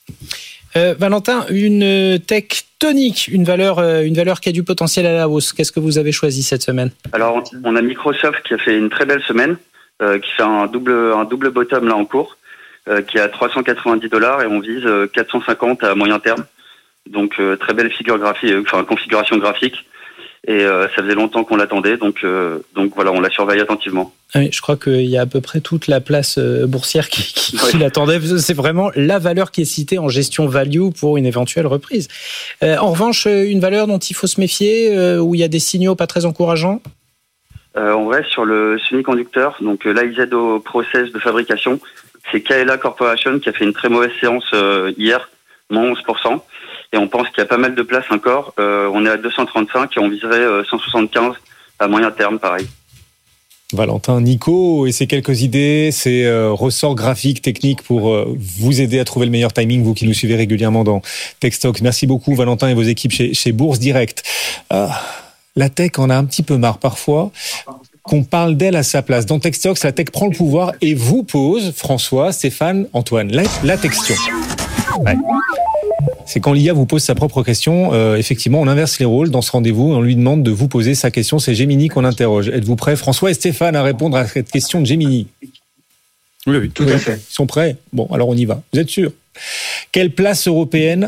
Euh, Valentin, une tech tonique, une valeur, euh, une valeur qui a du potentiel à la hausse. Qu'est-ce que vous avez choisi cette semaine ? Alors, on a Microsoft qui a fait une très belle semaine, euh, qui fait un double un double bottom là en cours, euh, qui est à trois cent quatre-vingt-dix dollars et on vise euh, quatre cent cinquante à moyen terme. Donc euh, très belle figure graphique, enfin configuration graphique. Et euh, ça faisait longtemps qu'on l'attendait, donc euh, donc voilà, on la surveille attentivement. Oui, je crois qu'il y a à peu près toute la place euh, boursière qui, qui, oui. qui l'attendait. C'est vraiment la valeur qui est citée en gestion value pour une éventuelle reprise. Euh, en revanche, une valeur dont il faut se méfier, euh, où il y a des signaux pas très encourageants. Euh, on reste sur le semi-conducteur, donc euh, l'A I Z O process de fabrication. C'est K L A Corporation qui a fait une très mauvaise séance euh, hier, moins onze pour cent. Et on pense qu'il y a pas mal de place encore. Euh, on est à deux cent trente-cinq et on viserait euh, cent soixante-quinze à moyen terme, pareil. Valentin, Nico et ses quelques idées, ses euh, ressorts graphiques, techniques pour euh, vous aider à trouver le meilleur timing, vous qui nous suivez régulièrement dans TechStock. Merci beaucoup Valentin et vos équipes chez, chez Bourse Direct. Euh, la tech en a un petit peu marre parfois qu'on parle d'elle à sa place. Dans TechStock, la tech prend le pouvoir et vous pose, François, Stéphane, Antoine, la, la question. Ouais. C'est quand l'I A vous pose sa propre question, euh, effectivement, on inverse les rôles dans ce rendez-vous et on lui demande de vous poser sa question. C'est Gemini qu'on interroge. Êtes-vous prêts, François et Stéphane, à répondre à cette question de Gemini ? Oui, oui. Tout à fait. Ils sont prêts ? Bon, alors on y va. Vous êtes sûrs ? Quelle place européenne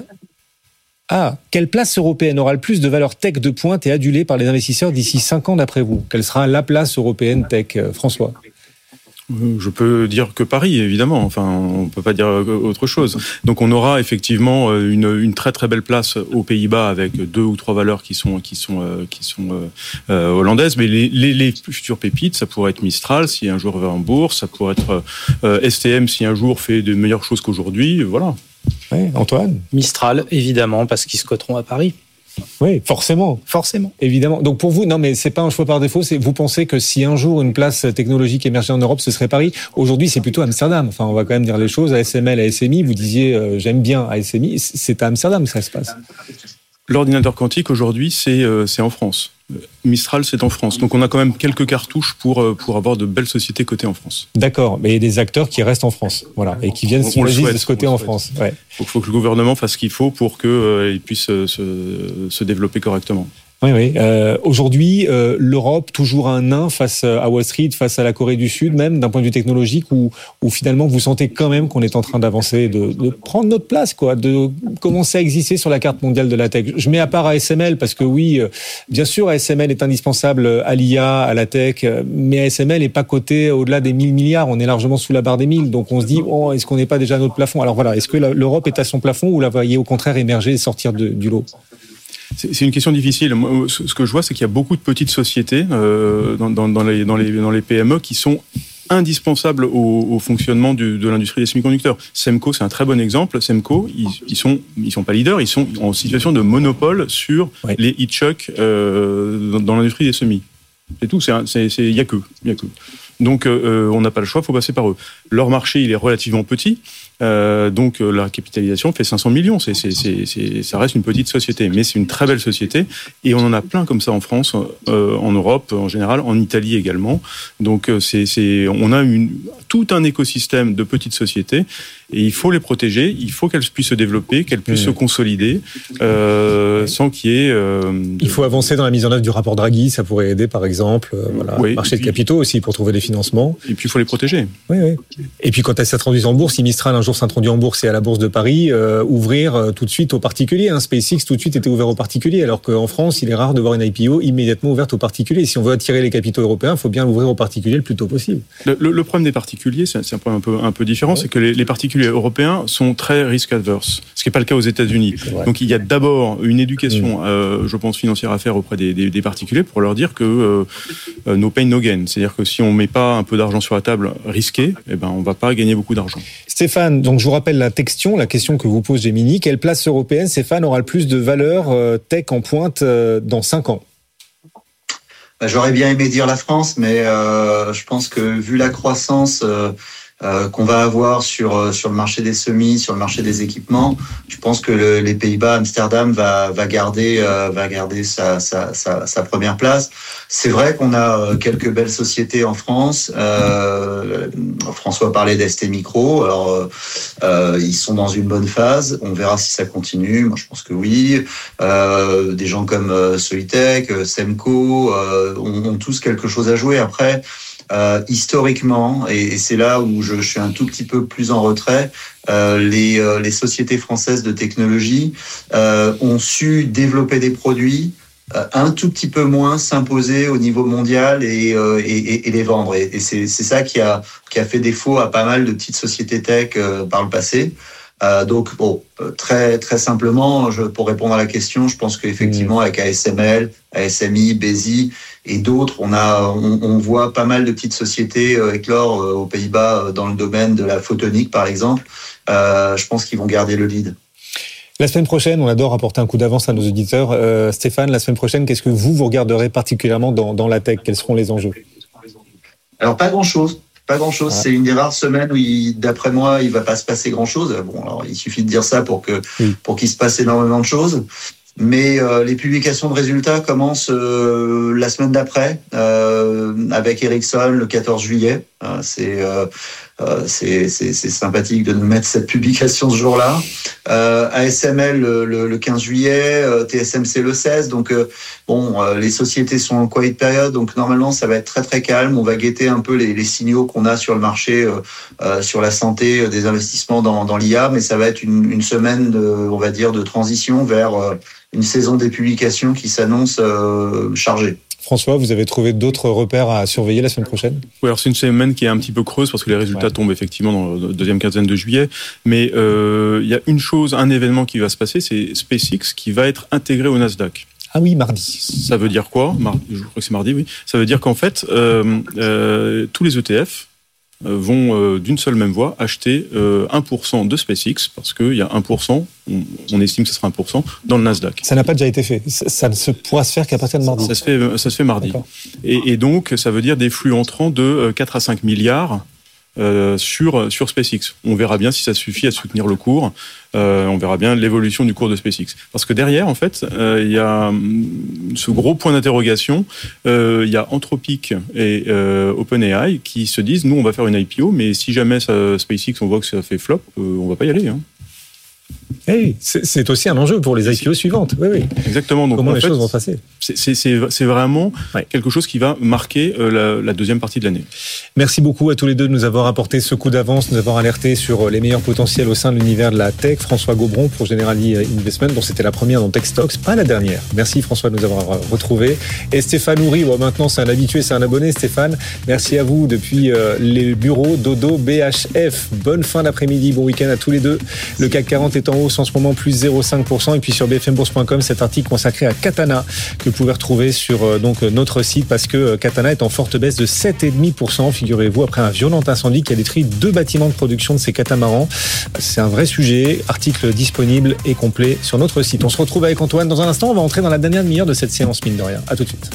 Ah, quelle place européenne aura le plus de valeur tech de pointe et adulée par les investisseurs d'ici cinq ans d'après vous ? Quelle sera la place européenne tech, François ? Je peux dire que Paris, évidemment. Enfin, on peut pas dire autre chose. Donc, on aura effectivement une, une très très belle place aux Pays-Bas avec deux ou trois valeurs qui sont qui sont qui sont euh, hollandaises. Mais les, les, les futures pépites, ça pourrait être Mistral si un jour va en bourse, ça pourrait être euh, S T M si un jour fait de meilleures choses qu'aujourd'hui. Voilà. Ouais, Antoine ? Mistral, évidemment, parce qu'ils se coteront à Paris. Oui, forcément. Forcément. Évidemment. Donc pour vous, non mais c'est pas un choix par défaut, c'est vous pensez que si un jour une place technologique émergeait en Europe, ce serait Paris. Aujourd'hui, c'est plutôt Amsterdam. Enfin, on va quand même dire les choses. A S M L, A S M I, vous disiez euh, j'aime bien A S M I, c'est à Amsterdam que ça se passe. L'ordinateur quantique aujourd'hui, c'est euh, c'est en France. Mistral, c'est en France. Donc on a quand même quelques cartouches pour pour avoir de belles sociétés cotées en France. D'accord, mais il y a des acteurs qui restent en France, voilà, et qui viennent s'imaginer de ce côté en France. Ouais. Il faut que le gouvernement fasse ce qu'il faut pour que euh, il puisse euh, se, se développer correctement. Oui, oui. Euh, aujourd'hui, euh, l'Europe, toujours un nain face à Wall Street, face à la Corée du Sud, même d'un point de vue technologique, où, où finalement vous sentez quand même qu'on est en train d'avancer, de, de prendre notre place, quoi, de commencer à exister sur la carte mondiale de la tech. Je mets à part A S M L parce que oui, euh, bien sûr, A S M L est indispensable à l'I A, à la tech, mais A S M L n'est pas coté au-delà des mille milliards. On est largement sous la barre des mille, donc on se dit, oh, est-ce qu'on n'est pas déjà à notre plafond ? Alors voilà, est-ce que la, l'Europe est à son plafond ou la voyez au contraire émerger et sortir de, du lot ? C'est une question difficile. Moi, ce que je vois, c'est qu'il y a beaucoup de petites sociétés euh, dans, dans, dans, les, dans, les, dans les P M E qui sont indispensables au, au fonctionnement du, de l'industrie des semi-conducteurs. Semco, c'est un très bon exemple. Semco, ils, ils sont, ils sont pas leaders, ils sont en situation de monopole sur oui. les e-chucks euh, dans, dans l'industrie des semis. C'est tout. C'est, c'est, c'est, y a que, y a que. Donc, euh, on n'a pas le choix, il faut passer par eux. Leur marché, il est relativement petit. Euh, donc euh, la capitalisation fait cinq cents millions, c'est, c'est, c'est, c'est, ça reste une petite société, mais c'est une très belle société et on en a plein comme ça en France, euh, en Europe en général, en Italie également. Donc euh, c'est, c'est, on a une, tout un écosystème de petites sociétés et il faut les protéger, il faut qu'elles puissent se développer, qu'elles puissent mmh. se consolider euh, sans qu'il y ait... Euh, de... Il faut avancer dans la mise en œuvre du rapport Draghi, ça pourrait aider par exemple, euh, voilà, oui, marché puis, de capitaux aussi pour trouver des financements. Et puis il faut les protéger. Oui, oui. Et puis quand elles s'introduisent en bourse, si Mistral un jour s'introduit en bourse et à la Bourse de Paris, euh, ouvrir euh, tout de suite aux particuliers. Hein. SpaceX tout de suite était ouvert aux particuliers, alors qu'en France, il est rare de voir une I P O immédiatement ouverte aux particuliers. Si on veut attirer les capitaux européens, il faut bien l'ouvrir aux particuliers le plus tôt possible. Le, le, le problème des particuliers, c'est, c'est un problème un peu, un peu différent, ouais. c'est que les, les particuliers européens sont très risk adverse, ce qui n'est pas le cas aux États-Unis. Donc il y a d'abord une éducation, mmh. euh, je pense, financière à faire auprès des, des, des particuliers pour leur dire que euh, no pain, no gain. C'est-à-dire que si on ne met pas un peu d'argent sur la table risqué, eh ben, on ne va pas gagner beaucoup d'argent. Stéphane, donc je vous rappelle la question, la question que vous pose Gemini. Quelle place européenne, Stéphane, aura le plus de valeur euh, tech en pointe euh, dans cinq ans ? J'aurais bien aimé dire la France, mais euh, je pense que vu la croissance euh, euh, qu'on va avoir sur sur le marché des semis, sur le marché des équipements, je pense que le, les Pays-Bas, Amsterdam va va garder euh, va garder sa, sa sa sa première place. C'est vrai qu'on a quelques belles sociétés en France. Euh, François parlait d'S T Micro. Alors euh, ils sont dans une bonne phase. On verra si ça continue. Moi je pense que oui. Euh, des gens comme euh, Solitech, euh, Semco euh, ont, ont tous quelque chose à jouer. Après, euh, historiquement, et, et c'est là où je, je suis un tout petit peu plus en retrait, euh, les, euh, les sociétés françaises de technologie euh, ont su développer des produits, euh, un tout petit peu moins s'imposer au niveau mondial et, euh, et, et les vendre. Et, et c'est, c'est ça qui a, qui a fait défaut à pas mal de petites sociétés tech euh, par le passé. Euh, donc, bon, très très simplement, je, pour répondre à la question, je pense qu'effectivement, avec A S M L, A S M I, Besi et d'autres, on a, on, on voit pas mal de petites sociétés euh, éclore euh, aux Pays-Bas euh, dans le domaine de la photonique, par exemple. Euh, je pense qu'ils vont garder le lead. La semaine prochaine, on adore apporter un coup d'avance à nos auditeurs. Euh, Stéphane, la semaine prochaine, qu'est-ce que vous vous regarderez particulièrement dans dans la tech ? Quels seront les enjeux ? Alors, pas grand-chose. Pas grand-chose. Ouais. C'est une des rares semaines où, il, d'après moi, il va pas se passer grand-chose. Bon, alors il suffit de dire ça pour que oui. pour qu'il se passe énormément de choses. Mais euh, les publications de résultats commencent euh, la semaine d'après euh, avec Ericsson le quatorze juillet. Euh, c'est, euh, euh, c'est c'est c'est sympathique de nous mettre cette publication ce jour-là. Euh, A S M L le, le, le quinze juillet, euh, T S M C le seize. Donc euh, bon, euh, les sociétés sont en quiet période, donc normalement ça va être très très calme. On va guetter un peu les, les signaux qu'on a sur le marché, euh, euh, sur la santé euh, des investissements dans, dans l'I A, mais ça va être une, une semaine, de, on va dire, de transition vers euh, une saison des publications qui s'annonce euh, chargée. François, vous avez trouvé d'autres repères à surveiller la semaine prochaine ? Oui, alors c'est une semaine qui est un petit peu creuse parce que les résultats ouais. tombent effectivement dans la deuxième quinzaine de juillet. Mais euh, il y a une chose, un événement qui va se passer, c'est SpaceX qui va être intégré au Nasdaq. Ah oui, mardi. Ça veut dire quoi ? Mardi, je crois que c'est mardi, oui. Ça veut dire qu'en fait, euh, euh, tous les E T F vont euh, d'une seule même voix acheter euh, un pour cent de SpaceX parce qu'il y a un pour cent, on, on estime que ce sera un pour cent dans le Nasdaq. Ça n'a pas déjà été fait. Ça, ça ne se pourra se faire qu'à partir de mardi. Ça se fait, ça se fait mardi. Et, et donc, ça veut dire des flux entrants de quatre à cinq milliards euh, sur, sur SpaceX. On verra bien si ça suffit à soutenir le cours. Euh, on verra bien l'évolution du cours de SpaceX. Parce que derrière, en fait, euh, il y a ce gros point d'interrogation. Euh, il y a Anthropic et euh, OpenAI qui se disent, nous, on va faire une I P O, mais si jamais ça, SpaceX, on voit que ça fait flop, euh, on va pas y aller. Hein. Hey, c'est, c'est aussi un enjeu pour les I P O suivantes. Oui, oui. Exactement. Donc, comment les fait, choses vont se passer ? C'est, c'est, c'est, c'est vraiment ouais. quelque chose qui va marquer euh, la, la deuxième partie de l'année. Merci beaucoup à tous les deux de nous avoir apporté ce coup d'avance, nous avoir alerté sur les meilleurs potentiels au sein de l'univers de la tech. François Gobron pour Generali Investment, dont c'était la première dans Tech Stocks, pas la dernière. Merci François de nous avoir retrouvés. Et Stéphane Houry, bon, maintenant c'est un habitué, c'est un abonné. Stéphane, merci à vous depuis euh, les bureaux d'Odo B H F. Bonne fin d'après-midi, bon week-end à tous les deux. Le C A C quarante est en hausse en ce moment, plus zéro virgule cinq pour cent. Et puis sur b f m bourse point com, cet article consacré à Katana que vous pouvez retrouver sur euh, donc notre site parce que euh, Katana est en forte baisse de sept virgule cinq pour cent, figurez-vous, après un violent incendie qui a détruit deux bâtiments de production de ces catamarans. C'est un vrai sujet. Article disponible et complet sur notre site. On se retrouve avec Antoine dans un instant. On va entrer dans la dernière demi-heure de cette séance, mine de rien. À tout de suite.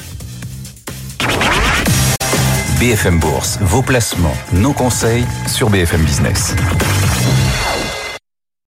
B F M Bourse, vos placements, nos conseils sur B F M Business.